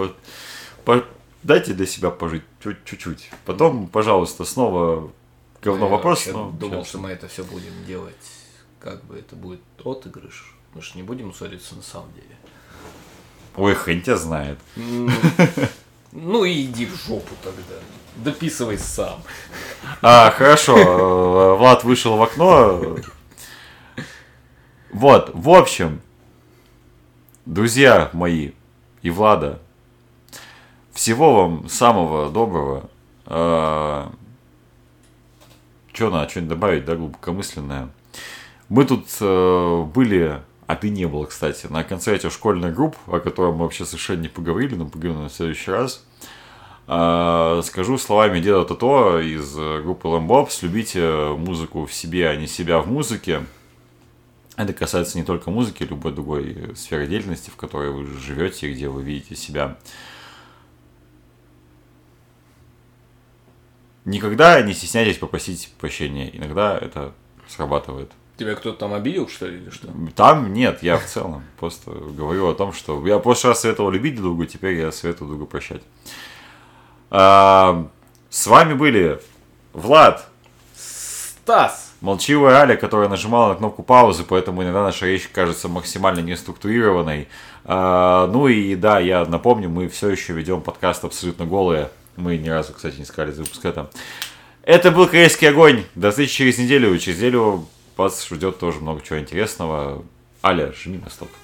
Дайте для себя пожить чуть-чуть. Потом, пожалуйста, снова говно вопрос. Я думал, что мы это все будем делать, как бы это будет отыгрыш. Мы же не будем ссориться на самом деле. Ой, хрен тебя знает. Ну и иди в жопу тогда. Дописывай сам. Хорошо. Влад вышел в окно. Вот, в общем, друзья мои и Влада, всего вам самого доброго. Что надо, что-нибудь добавить, да, глубокомысленное. Мы тут были, а ты не был, кстати, на концерте школьных групп, о котором мы вообще совершенно не поговорили, но поговорим в следующий раз. Скажу словами деда Тото из группы Lambobs: любите музыку в себе, а не себя в музыке. Это касается не только музыки, любой другой сферы деятельности, в которой вы живете и где вы видите себя. Никогда не стесняйтесь попросить прощения. Иногда это срабатывает. Тебя кто-то там обидел, что ли, или что? Там нет, я в целом просто говорю о том, что я в прошлый раз советовал любить друг друга, теперь я советую друг другу прощать. С вами были Влад, Стас, молчаливая Аля, которая нажимала на кнопку паузы, поэтому иногда наша речь кажется максимально неструктурированной. Ну и да, я напомню, мы все еще ведем подкаст «Абсолютно голые». Мы ни разу, кстати, не сказали запуск это. Это был «Корейский огонь». До встречи через неделю. Через неделю вас ждет тоже много чего интересного. Аля, жми на стоп.